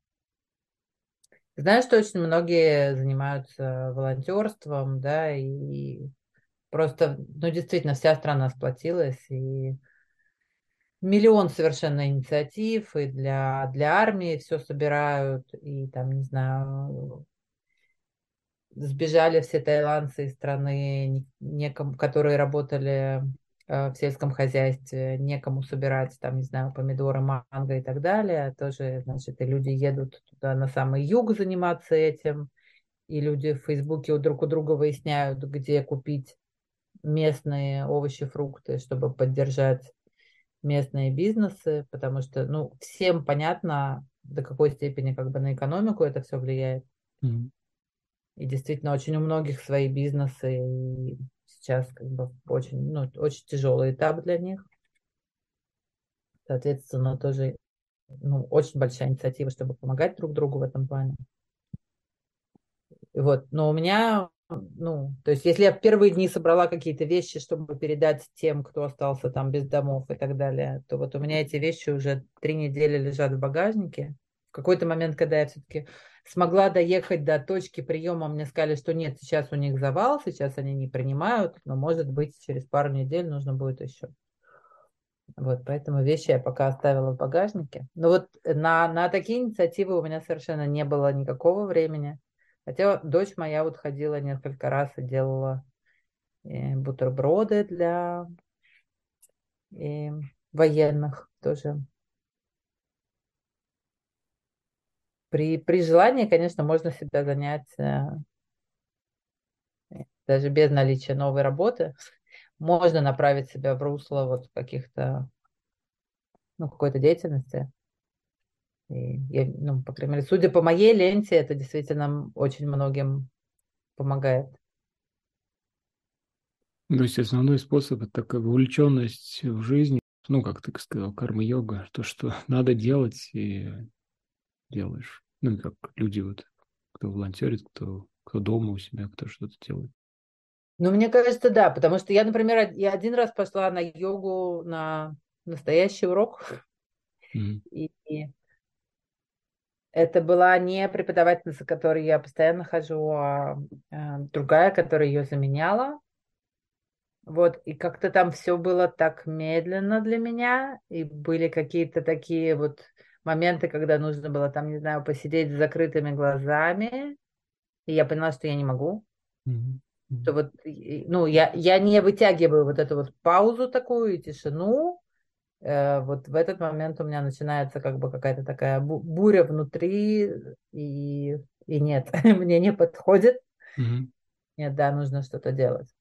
Speaker 2: знаю, что очень многие занимаются волонтерством, да, и просто, ну, действительно, вся страна сплотилась, и миллион совершенно инициатив, и для, для армии все собирают, и там, не знаю, сбежали все таиландцы из страны, не- некому, которые работали э, в сельском хозяйстве, некому собирать, там, не знаю, помидоры, манго и так далее. Тоже, значит, и люди едут туда на самый юг заниматься этим, и люди в Фейсбуке у друг у друга выясняют, где купить местные овощи, фрукты, чтобы поддержать местные бизнесы, потому что, ну, всем понятно, до какой степени как бы на экономику это все влияет.
Speaker 1: Мгм.
Speaker 2: И действительно, очень у многих свои бизнесы, и сейчас как бы очень, ну, очень тяжелый этап для них. Соответственно, тоже, ну, очень большая инициатива, чтобы помогать друг другу в этом плане. И вот, но у меня, ну, то есть, если я в первые дни собрала какие-то вещи, чтобы передать тем, кто остался там без домов и так далее, то вот у меня эти вещи уже три недели лежат в багажнике. В какой-то момент, когда я все-таки смогла доехать до точки приема, мне сказали, что нет, сейчас у них завал, сейчас они не принимают, но, может быть, через пару недель нужно будет еще. Вот, поэтому вещи я пока оставила в багажнике. Но вот на, на такие инициативы у меня совершенно не было никакого времени. Хотя дочь моя вот ходила несколько раз и делала э, бутерброды для э, военных тоже. При, при желании, конечно, можно себя занять э, даже без наличия новой работы. Можно направить себя в русло вот каких-то, ну, какой-то деятельности. И я, ну, по крайней мере, судя по моей ленте, это действительно очень многим помогает.
Speaker 1: То есть основной способ – это такая вовлеченность в жизнь, ну, как ты сказал, карма-йога, то, что надо делать, и делаешь. Ну, и как люди вот, кто волонтерит, кто, кто дома у себя, кто что-то делает.
Speaker 2: Ну, мне кажется, да, потому что я, например, я один раз пошла на йогу на настоящий урок,
Speaker 1: Мгм.
Speaker 2: и и это была не преподавательница, к которой я постоянно хожу, а а, другая, которая ее заменяла. Вот, и как-то там все было так медленно для меня, и были какие-то такие вот моменты, когда нужно было там, не знаю, посидеть с закрытыми глазами, и я поняла, что я не могу.
Speaker 1: Мгм.
Speaker 2: Что
Speaker 1: Мгм.
Speaker 2: вот, и- ну, я, я не вытягиваю вот эту вот паузу такую и тишину. Э, вот в этот момент у меня начинается как бы какая-то такая бу- буря внутри, и, и нет, мне не подходит.
Speaker 1: Мгм.
Speaker 2: Нет, да, нужно что-то делать.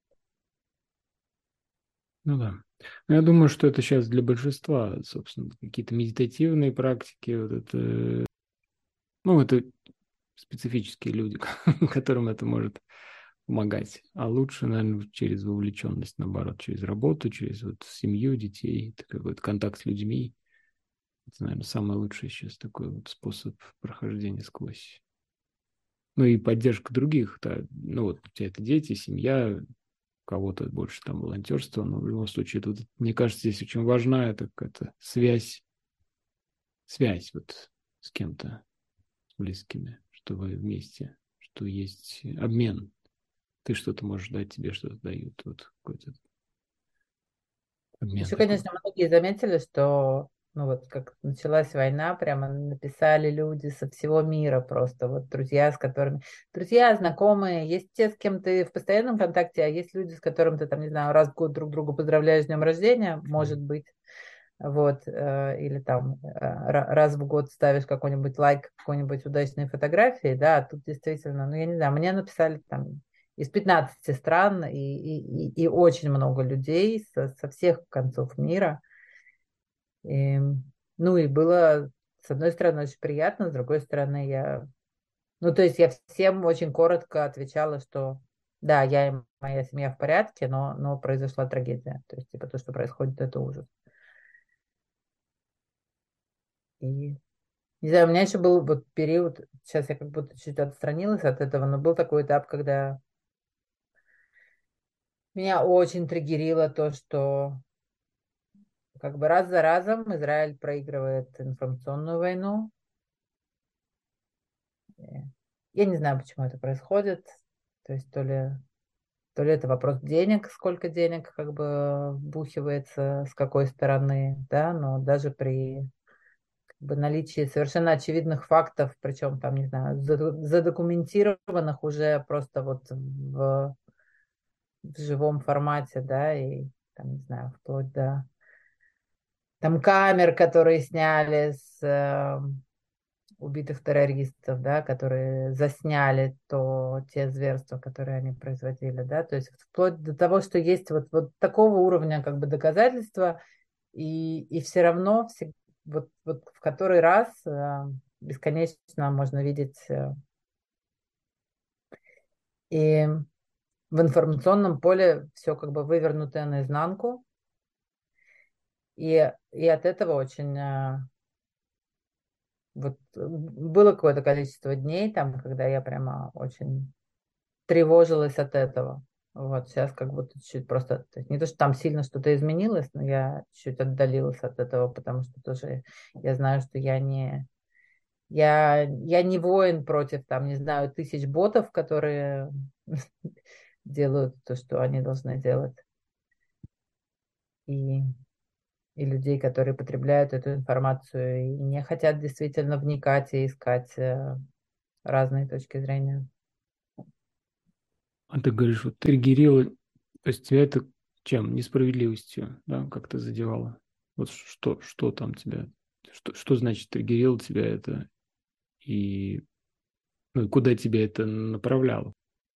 Speaker 1: Ну да. Ну, я думаю, что это сейчас для большинства, собственно, какие-то медитативные практики, вот это, ну, это специфические люди, которым это может помогать. А лучше, наверное, через вовлеченность, наоборот, через работу, через вот семью, детей, это какой-то контакт с людьми. Это, наверное, самый лучший сейчас такой вот способ прохождения сквозь. Ну и поддержка других. Да. Ну вот у тебя это дети, семья, у кого-то больше там волонтерство, но в любом случае, это, вот, мне кажется, здесь очень важна эта какая-то связь, связь вот с кем-то, с близкими, что вы вместе, что есть обмен. Ты что-то можешь дать, тебе что-то дают. Вот какой-то обмен
Speaker 2: Еще,
Speaker 1: такой.
Speaker 2: конечно, многие заметили, что, ну вот как началась война, прямо написали люди со всего мира просто, вот друзья, с которыми, друзья, знакомые, есть те, с кем ты в постоянном контакте, а есть люди, с которыми ты там, не знаю, раз в год друг друга поздравляешь с днем рождения, может быть, вот, э, или там э, ра- раз в год ставишь какой-нибудь лайк какой-нибудь удачной фотографии, да, а тут действительно, ну я не знаю, мне написали там из пятнадцати стран и, и, и и очень много людей со, со всех концов мира. И, ну и было, с одной стороны, очень приятно, с другой стороны, я... Ну, то есть я всем очень коротко отвечала, что да, я и моя семья в порядке, но, но произошла трагедия. То есть, типа, то, что происходит, это ужас. И, не знаю, у меня еще был вот период, сейчас я как будто чуть отстранилась от этого, но был такой этап, когда меня очень триггерило то, что как бы раз за разом Израиль проигрывает информационную войну. И я не знаю, почему это происходит. То есть то ли, то ли это вопрос денег, сколько денег как бы вбухивается, с какой стороны, да, но даже при как бы, наличии совершенно очевидных фактов, причем там, не знаю, заду- задокументированных уже просто вот в, в живом формате, да, и там, не знаю, вплоть до там камер, которые сняли с э, убитых террористов, да, которые засняли то, те зверства, которые они производили, да, то есть вплоть до того, что есть вот, вот такого уровня как бы доказательства, и, и все равно все, вот, вот в который раз э, бесконечно можно видеть э, и в информационном поле все как бы вывернутое наизнанку, и, и от этого очень э, вот э, было какое-то количество дней там, когда я прямо очень тревожилась от этого. Вот сейчас как будто чуть просто, то есть не то, что там сильно что-то изменилось, но я чуть отдалилась от этого, потому что тоже я знаю, что я не, я, я не воин против, там, не знаю, тысяч ботов, которые делают то, что они должны делать. И, и людей, которые потребляют эту информацию и не хотят действительно вникать и искать э, разные точки зрения.
Speaker 1: А ты говоришь, вот триггерило, то есть тебя это чем? Несправедливостью, да, как-то задевало? Вот что, что там тебя, что, что значит триггерило тебя это, и, ну, и куда тебя это направляло?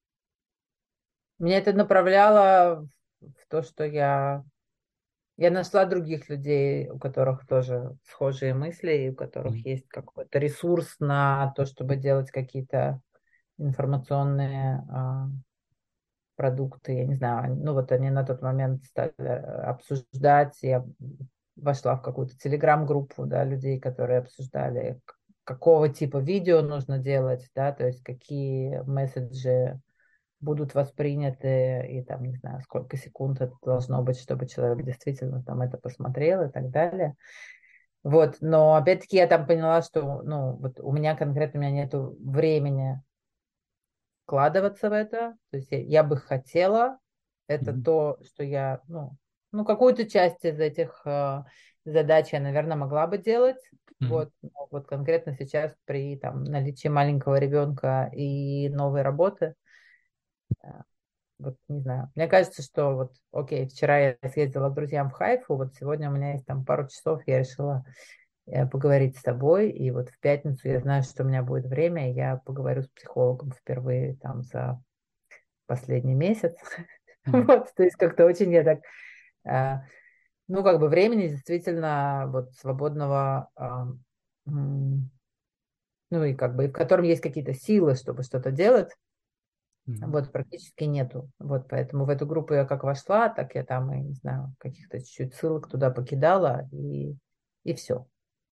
Speaker 2: Меня это направляло в в то, что я Я нашла других людей, у которых тоже схожие мысли, и у которых
Speaker 1: Мгм.
Speaker 2: есть какой-то ресурс на то, чтобы делать какие-то информационные а, продукты. Я не знаю, ну вот они на тот момент стали э, обсуждать. Я вошла в какую-то телеграм-группу, да, людей, которые обсуждали, к- какого типа видео нужно делать, да, то есть какие месседжи будут восприняты, и там, не знаю, сколько секунд это должно быть, чтобы человек действительно там это посмотрел и так далее. Вот, но опять-таки я там поняла, что, ну, вот у меня конкретно, у меня нету времени вкладываться в это, то есть я, я бы хотела, это
Speaker 1: Мгм.
Speaker 2: то, что я, ну, ну какую-то часть из этих э, задач я, наверное, могла бы делать,
Speaker 1: Мгм.
Speaker 2: вот, но вот конкретно сейчас при там наличии маленького ребенка и новой работы, э, вот не знаю. Мне кажется, что вот, окей, вчера я съездила к друзьям в Хайфу, вот сегодня у меня есть там пару часов, я решила э, поговорить с тобой, и вот в пятницу я знаю, что у меня будет время, и я поговорю с психологом впервые там за последний месяц.
Speaker 1: Мгм.
Speaker 2: Вот, то есть как-то очень я так, э, ну, как бы времени действительно вот свободного, а, м, ну, и как бы, и в котором есть какие-то силы, чтобы что-то делать,
Speaker 1: Мгм.
Speaker 2: вот практически нету. Вот поэтому в эту группу я как вошла, так я там, и не знаю, каких-то чуть-чуть ссылок туда покидала, и, и все.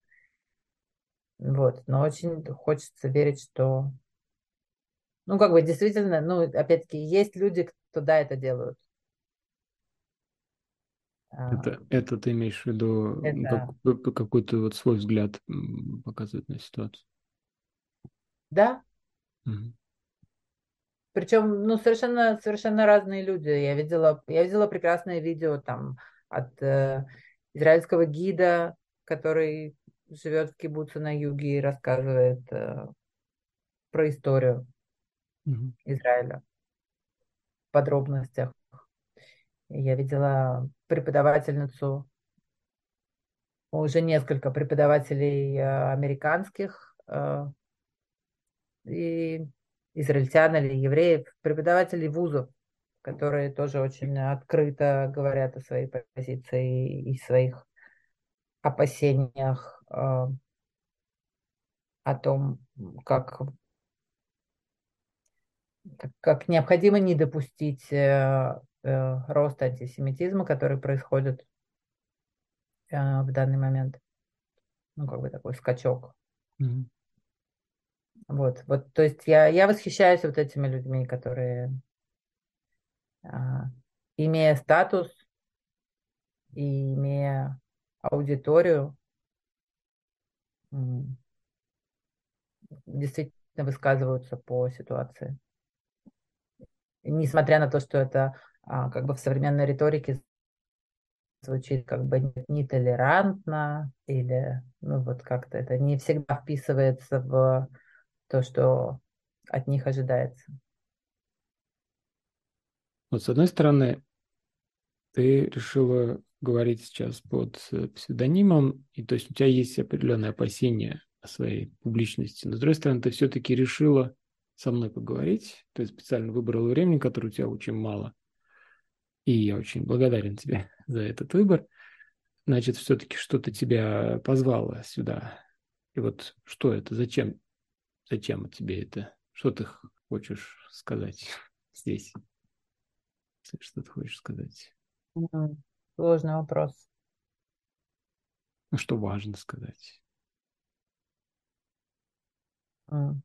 Speaker 2: Вот. Но очень хочется верить, что, ну, как бы действительно, ну, опять-таки, есть люди, кто, да, это делают. А,
Speaker 1: Это, это ты имеешь в виду м, как,
Speaker 2: Это,
Speaker 1: п- какой-то вот свой взгляд м, показывает на ситуацию?
Speaker 2: да,
Speaker 1: Мгм.
Speaker 2: причем, ну, совершенно, совершенно разные люди. Я видела, я видела прекрасное видео там от э, израильского гида, который живет в кибуце на юге и рассказывает э, про историю
Speaker 1: Мгм.
Speaker 2: Израиля в подробностях. Я видела преподавательницу, уже несколько преподавателей э, американских, э, и израильтян или евреев, преподавателей вузов, которые тоже очень открыто говорят о своей позиции и своих опасениях э, о том, как, как, как необходимо не допустить э, э, роста антисемитизма, который происходит э, в данный момент. Ну, как бы такой скачок.
Speaker 1: Мгм.
Speaker 2: Вот, вот, то есть я, я восхищаюсь вот этими людьми, которые, а, имея статус и имея аудиторию, м, действительно высказываются по ситуации. И несмотря на то, что это а, как бы в современной риторике звучит как бы нетолерантно или ну вот как-то это не всегда вписывается в то, что от них ожидается.
Speaker 1: Вот с одной стороны, ты решила говорить сейчас под э, псевдонимом, и то есть у тебя есть определенные опасения о своей публичности. Но с другой стороны, ты все-таки решила со мной поговорить, ты специально выбрала время, которое у тебя очень мало, и я очень благодарен тебе за этот выбор. Значит, все-таки что-то тебя позвало сюда. И вот что это? Зачем? Зачем тебе это? Что ты хочешь сказать здесь? Что ты хочешь сказать?
Speaker 2: М, Сложный вопрос.
Speaker 1: Ну, что важно сказать?
Speaker 2: М.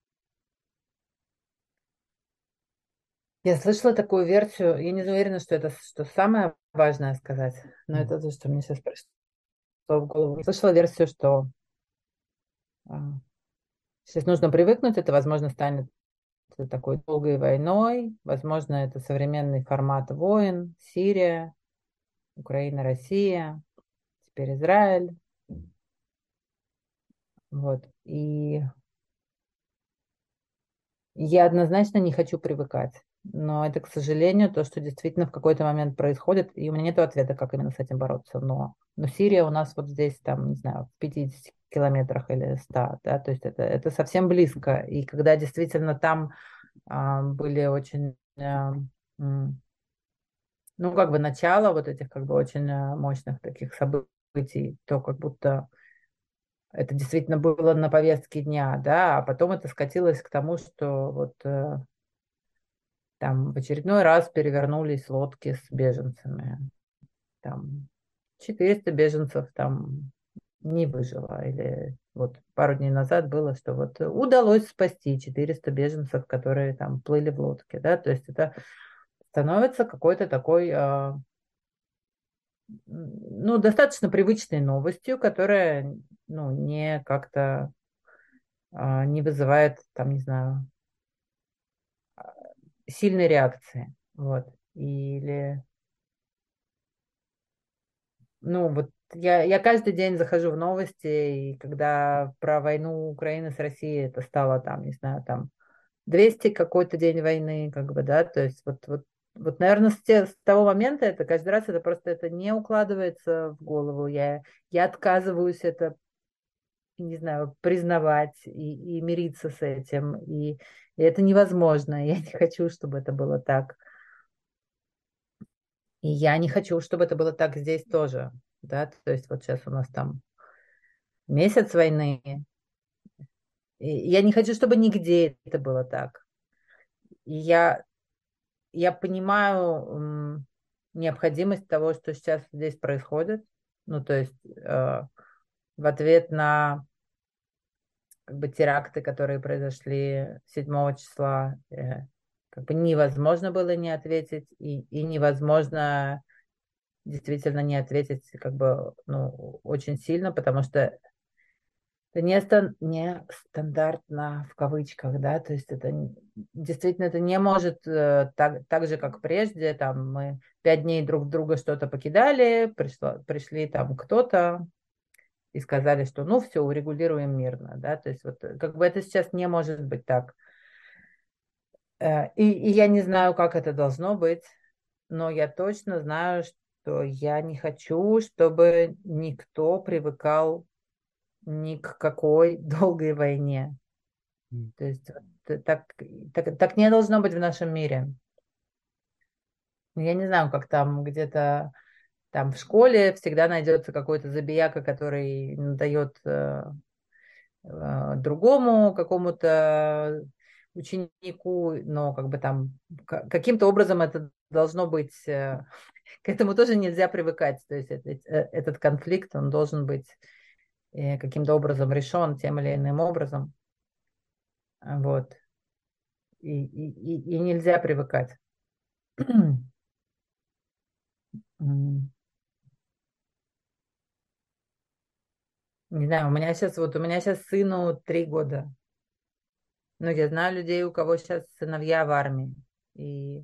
Speaker 2: Я слышала такую версию, я не уверена, что это что самое важное сказать, но
Speaker 1: М.
Speaker 2: это то, что мне сейчас пришло в голову. Я слышала версию, что а, сейчас нужно привыкнуть, это, возможно, станет такой долгой войной, возможно, это современный формат войн, Сирия, Украина, Россия, теперь Израиль, вот. И я однозначно не хочу привыкать. Но это, к сожалению, то, что действительно в какой-то момент происходит, и у меня нет ответа, как именно с этим бороться. Но, но Сирия у нас вот здесь, там, не знаю, в пятидесяти километрах или ста, да, то есть это, это совсем близко. И когда действительно там а, были очень, а, м, ну, как бы начало вот этих как бы очень а, мощных таких событий, то как будто это действительно было на повестке дня, да, а потом это скатилось к тому, что вот э, там в очередной раз перевернулись лодки с беженцами. Там четыреста беженцев там не выжило. Или вот пару дней назад было, что вот удалось спасти четыреста беженцев, которые там плыли в лодке. Да? То есть это становится какой-то такой, а, ну, достаточно привычной новостью, которая, ну, не как-то а, не вызывает, там, не знаю, сильной реакции. Вот. Или Ну, вот я, я каждый день захожу в новости, и когда про войну Украины с Россией это стало там, не знаю, там двести какой-то день войны, как бы, да, то есть вот, вот, вот наверное, с, те- с того момента это каждый раз это просто это не укладывается в голову. Я, я отказываюсь это, не знаю, признавать и, и мириться с этим, и, и это невозможно. Я не хочу, чтобы это было так. И я не хочу, чтобы это было так здесь тоже, да, то есть вот сейчас у нас там месяц войны. И я не хочу, чтобы нигде это было так. И я, я понимаю м, необходимость того, что сейчас здесь происходит. Ну, то есть э, в ответ на как бы, теракты, которые произошли седьмого числа, э, как бы невозможно было не ответить, и, и невозможно действительно не ответить как бы, ну, очень сильно, потому что это не, стан- не стандартно в кавычках, да, то есть это н- действительно это не может э, так, так же, как прежде, там мы пять дней друг друга что-то покидали, пришло, пришли там кто-то и сказали, что ну все, урегулируем мирно, да, то есть вот э, как бы это сейчас не может быть так. Э, И, и я не знаю, как это должно быть, но я точно знаю, что я не хочу, чтобы никто привыкал ни к какой долгой войне.
Speaker 1: М.
Speaker 2: То есть вот так, так, так не должно быть в нашем мире. Я не знаю, как там где-то там в школе всегда найдется какой-то забияка, который дает э, э, другому какому-то ученику, но как бы там ка- каким-то образом это должно быть, э, к этому тоже нельзя привыкать. То есть этот, э, этот конфликт, он должен быть э, каким-то образом решен тем или иным образом. Вот. И, и, и и нельзя привыкать. М. Не знаю, у меня сейчас вот у меня сейчас сыну три года. Но я знаю людей, у кого сейчас сыновья в армии. И,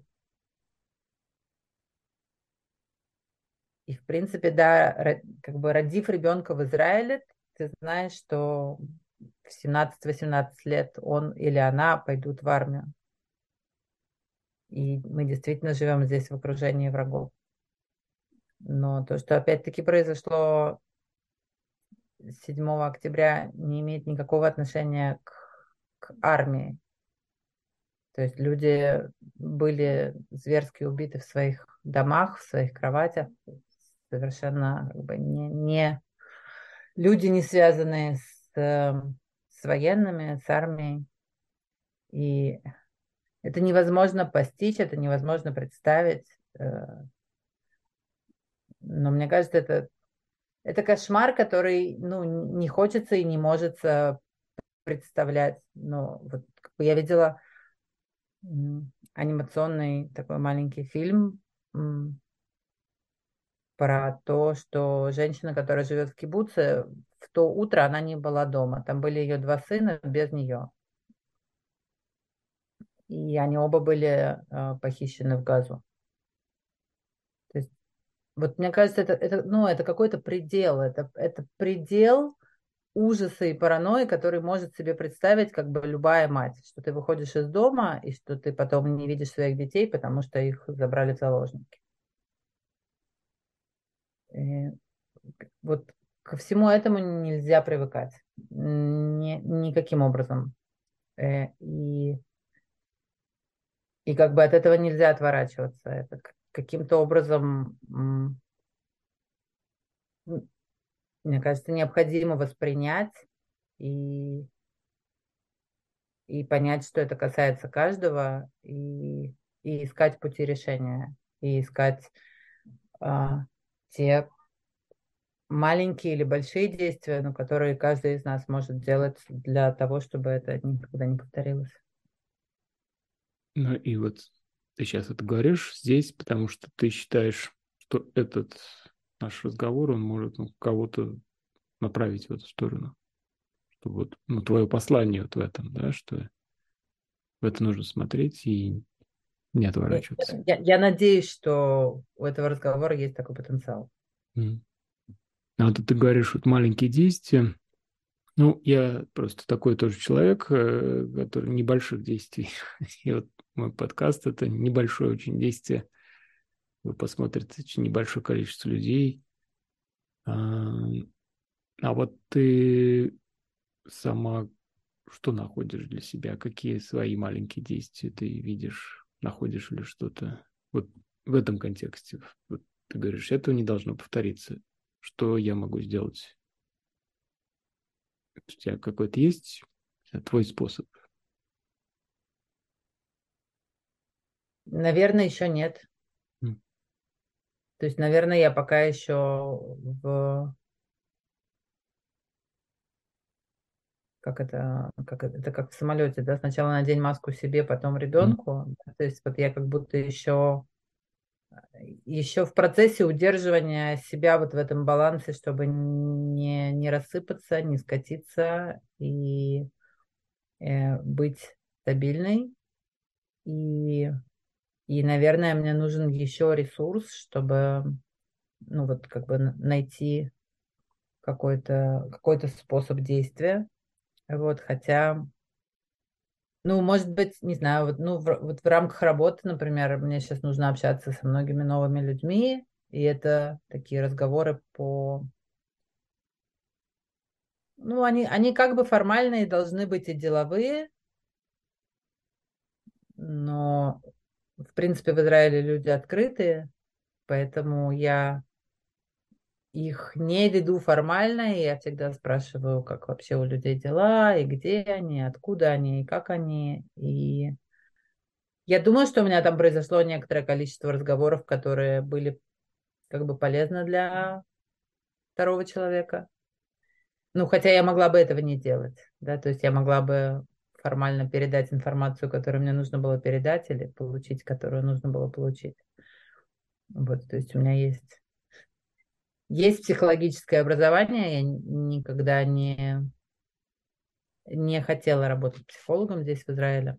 Speaker 2: и в принципе, да, ро- как бы родив ребенка в Израиле, ты знаешь, что в семнадцать-восемнадцать лет он или она пойдут в армию. И мы действительно живем здесь в окружении врагов. Но то, что опять-таки произошло седьмого октября, не имеет никакого отношения к, к армии. То есть люди были зверски убиты в своих домах, в своих кроватях, совершенно как бы не, не люди, не связанные с, э, с военными, с армией. И это невозможно постичь, это невозможно представить. э, Но мне кажется, это, это кошмар, который ну, не хочется и не может э, представлять. Но вот как бы я видела м, анимационный такой маленький фильм, м, про то, что женщина, которая живет в кибуце, в то утро она не была дома. Там были ее два сына без нее. И они оба были э, похищены в Газу. То есть, вот мне кажется, это, это, ну, это какой-то предел. Это, это предел ужаса и паранойи, который может себе представить как бы любая мать. Что ты выходишь из дома, и что ты потом не видишь своих детей, потому что их забрали в заложники. И вот ко всему этому нельзя привыкать. Ни, никаким образом. Э, И, и как бы от этого нельзя отворачиваться. Это к- каким-то образом, м, м, мне кажется, необходимо воспринять и, и понять, что это касается каждого, и, и искать пути решения, и искать а, те маленькие или большие действия, но которые каждый из нас может делать для того, чтобы это никогда не повторилось.
Speaker 1: Ну и вот ты сейчас это говоришь здесь, потому что ты считаешь, что этот наш разговор, он может ну, кого-то направить в эту сторону. Что вот ну, твое послание вот в этом, да, что в это нужно смотреть и не
Speaker 2: Я,
Speaker 1: отворачиваться.
Speaker 2: я- я надеюсь, что у этого разговора есть такой потенциал.
Speaker 1: М. А вот ты говоришь, вот маленькие действия. Ну, я просто такой тоже человек, э, который небольших действий. И вот мой подкаст– это небольшое очень действие. Вы посмотрите очень небольшое количество людей. А, а вот ты сама что находишь для себя? Какие свои маленькие действия ты видишь, находишь или что-то? Вот в этом контексте. Вот ты говоришь, этого не должно повториться. Что я могу сделать? У тебя какой-то есть твой способ?
Speaker 2: Наверное, еще нет.
Speaker 1: М.
Speaker 2: То есть, наверное, я пока еще в... Как это, как это, это как в самолете, да? Сначала надень маску себе, потом
Speaker 1: М.
Speaker 2: ребенку. То есть вот я как будто еще, еще в процессе удерживания себя вот в этом балансе, чтобы не, не рассыпаться, не скатиться и э, быть стабильной. И, и, наверное, мне нужен еще ресурс, чтобы, ну вот как бы н- найти какой-то какой-то способ действия. Вот, хотя, ну, может быть, не знаю, вот, ну, в, вот в рамках работы, например, мне сейчас нужно общаться со многими новыми людьми, и это такие разговоры по, Ну, они, они как бы формальные, должны быть и деловые, но, в принципе, в Израиле люди открытые, поэтому я их не веду формально, и я всегда спрашиваю, как вообще у людей дела, и где они, откуда они, и как они. И я думаю, что у меня там произошло некоторое количество разговоров, которые были как бы полезны для второго человека. Ну, хотя я могла бы этого не делать, да, то есть я могла бы формально передать информацию, которую мне нужно было передать, или получить, которую нужно было получить. Вот, то есть у меня есть, есть психологическое образование, я никогда не, не хотела работать психологом здесь, в Израиле.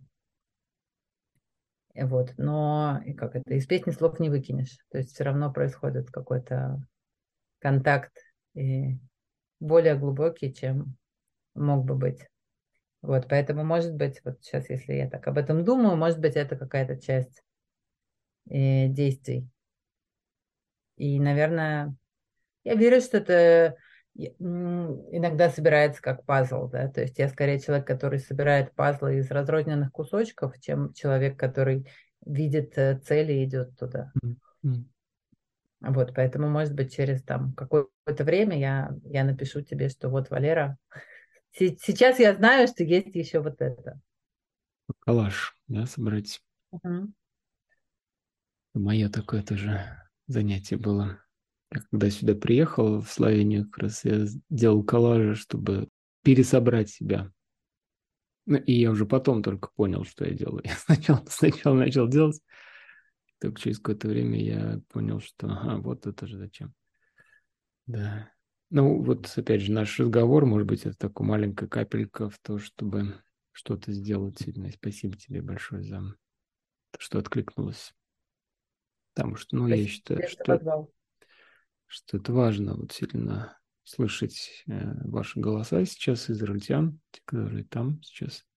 Speaker 2: Вот, но и как это, из песни слов не выкинешь. То есть все равно происходит какой-то контакт и более глубокий, чем мог бы быть. Вот, поэтому, может быть, вот сейчас, если я так об этом думаю, может быть, это какая-то часть э, действий. И, наверное, я верю, что это э, м, иногда собирается как пазл, да, то есть я скорее человек, который собирает пазлы из разрозненных кусочков, чем человек, который видит э, цели и идет туда.
Speaker 1: М, м.
Speaker 2: Вот, поэтому, может быть, через там какое-то время я, я напишу тебе, что вот, Валера, се- сейчас я знаю, что есть еще вот это.
Speaker 1: Коллаж, да, собрать.
Speaker 2: Мгм.
Speaker 1: Мое такое тоже занятие было. Я когда сюда приехал, в Словению, как раз я делал коллажи, чтобы пересобрать себя. Ну, и я уже потом только понял, что я делаю. Я сначала, сначала начал делать, только через какое-то время я понял, что ага, вот это же зачем. Да. Ну, вот опять же, наш разговор, может быть, это такая маленькая капелька в то, чтобы что-то сделать сильно. И спасибо тебе большое за то, что откликнулась. Потому что, ну, я
Speaker 2: Спасибо
Speaker 1: считаю,
Speaker 2: тебе, что
Speaker 1: что
Speaker 2: позвал.
Speaker 1: что это важно, вот сильно слышать э, ваши голоса сейчас, израильтян, те, которые там сейчас.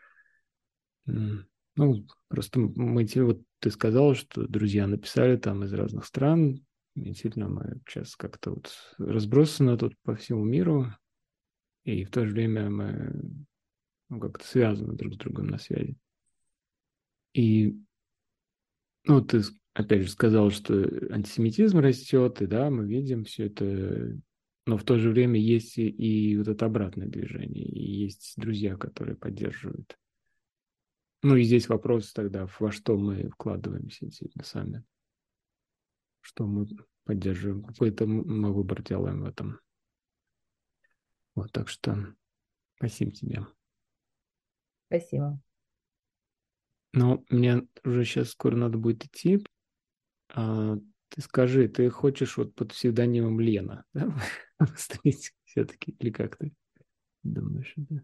Speaker 1: М, Ну, просто мы, те- вот ты сказал, что друзья написали там из разных стран, и действительно мы сейчас как-то вот разбросаны тут по всему миру, и в то же время мы ну, как-то связаны друг с другом на связи. И, ну, ты с- опять же сказал, что антисемитизм растет, и да, мы видим все это, но в то же время есть и, и вот это обратное движение, и есть друзья, которые поддерживают. Ну и здесь вопрос тогда, во что мы вкладываемся действительно сами, что мы поддерживаем, какой-то мы выбор делаем в этом. Вот, так что спасибо тебе.
Speaker 2: Спасибо.
Speaker 1: Но мне уже сейчас скоро надо будет идти. А, ты скажи, ты хочешь вот под псевдонимом Лена, да, встретить все-таки, или как ты думаешь? Да?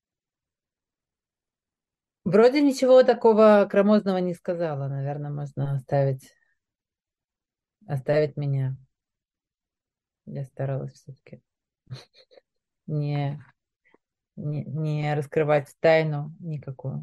Speaker 2: Вроде ничего такого громоздного не сказала. Наверное, можно оставить, оставить меня. Я старалась все-таки не, не, не раскрывать тайну никакую.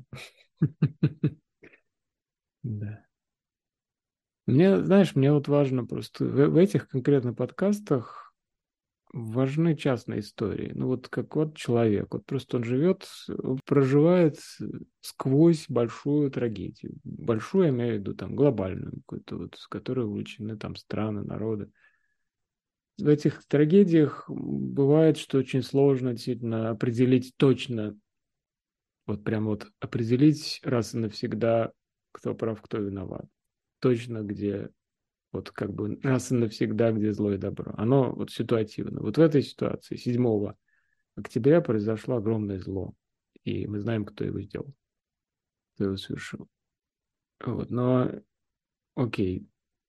Speaker 1: Да. Мне, знаешь, мне вот важно просто в, в этих конкретно подкастах важны частные истории. Ну вот как вот человек, вот просто он живет, он проживает сквозь большую трагедию. Большую, я имею в виду там глобальную какую-то, вот, с которой увлечены там страны, народы. В этих трагедиях бывает, что очень сложно действительно определить точно, вот прям вот определить раз и навсегда, кто прав, кто виноват. Точно где вот как бы раз и навсегда, где зло и добро. Оно вот ситуативно. Вот в этой ситуации седьмого октября произошло огромное зло. И мы знаем, кто его сделал, кто его совершил. Вот. Но окей,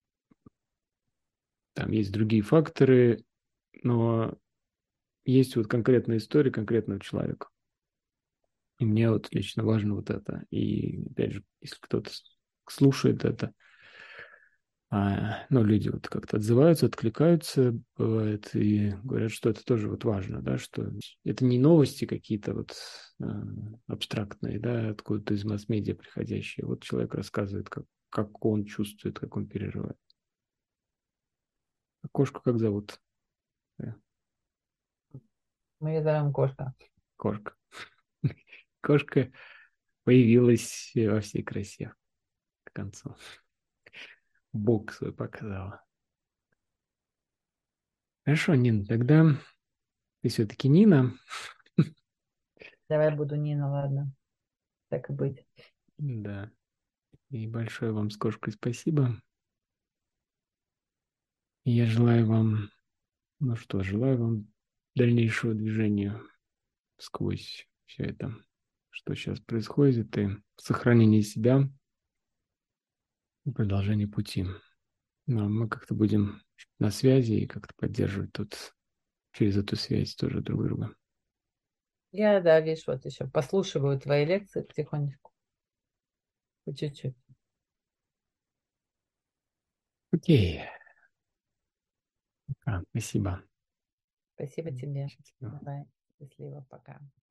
Speaker 1: там есть другие факторы, но есть вот конкретная история конкретного человека. И мне вот лично важно вот это. И опять же, если кто-то слушает это, а, ну, люди вот как-то отзываются, откликаются, бывает, и говорят, что это тоже вот важно, да, что это не новости какие-то вот а, абстрактные, да, откуда-то из масс-медиа приходящие. Вот человек рассказывает, как, как он чувствует, как он переживает. А кошку как зовут? Да.
Speaker 2: Мы ее зовем кошка.
Speaker 1: Кошка. Кошка появилась во всей красе к концу. Бог свой показала. Хорошо, Нина, тогда ты все-таки Нина.
Speaker 2: Давай буду Нина, ладно. Так и быть.
Speaker 1: Да. И большое вам с кошкой спасибо. И я желаю вам, ну что, желаю вам дальнейшего движения сквозь все это, что сейчас происходит, и сохранения себя и продолжения пути. Ну, а мы как-то будем на связи и как-то поддерживать тут через эту связь тоже друг друга.
Speaker 2: Я, да, видишь, вот еще послушиваю твои лекции потихонечку. По чуть-чуть.
Speaker 1: Окей. А, спасибо.
Speaker 2: Спасибо тебе.
Speaker 1: Счастливо.
Speaker 2: Давай. Счастливо. Пока.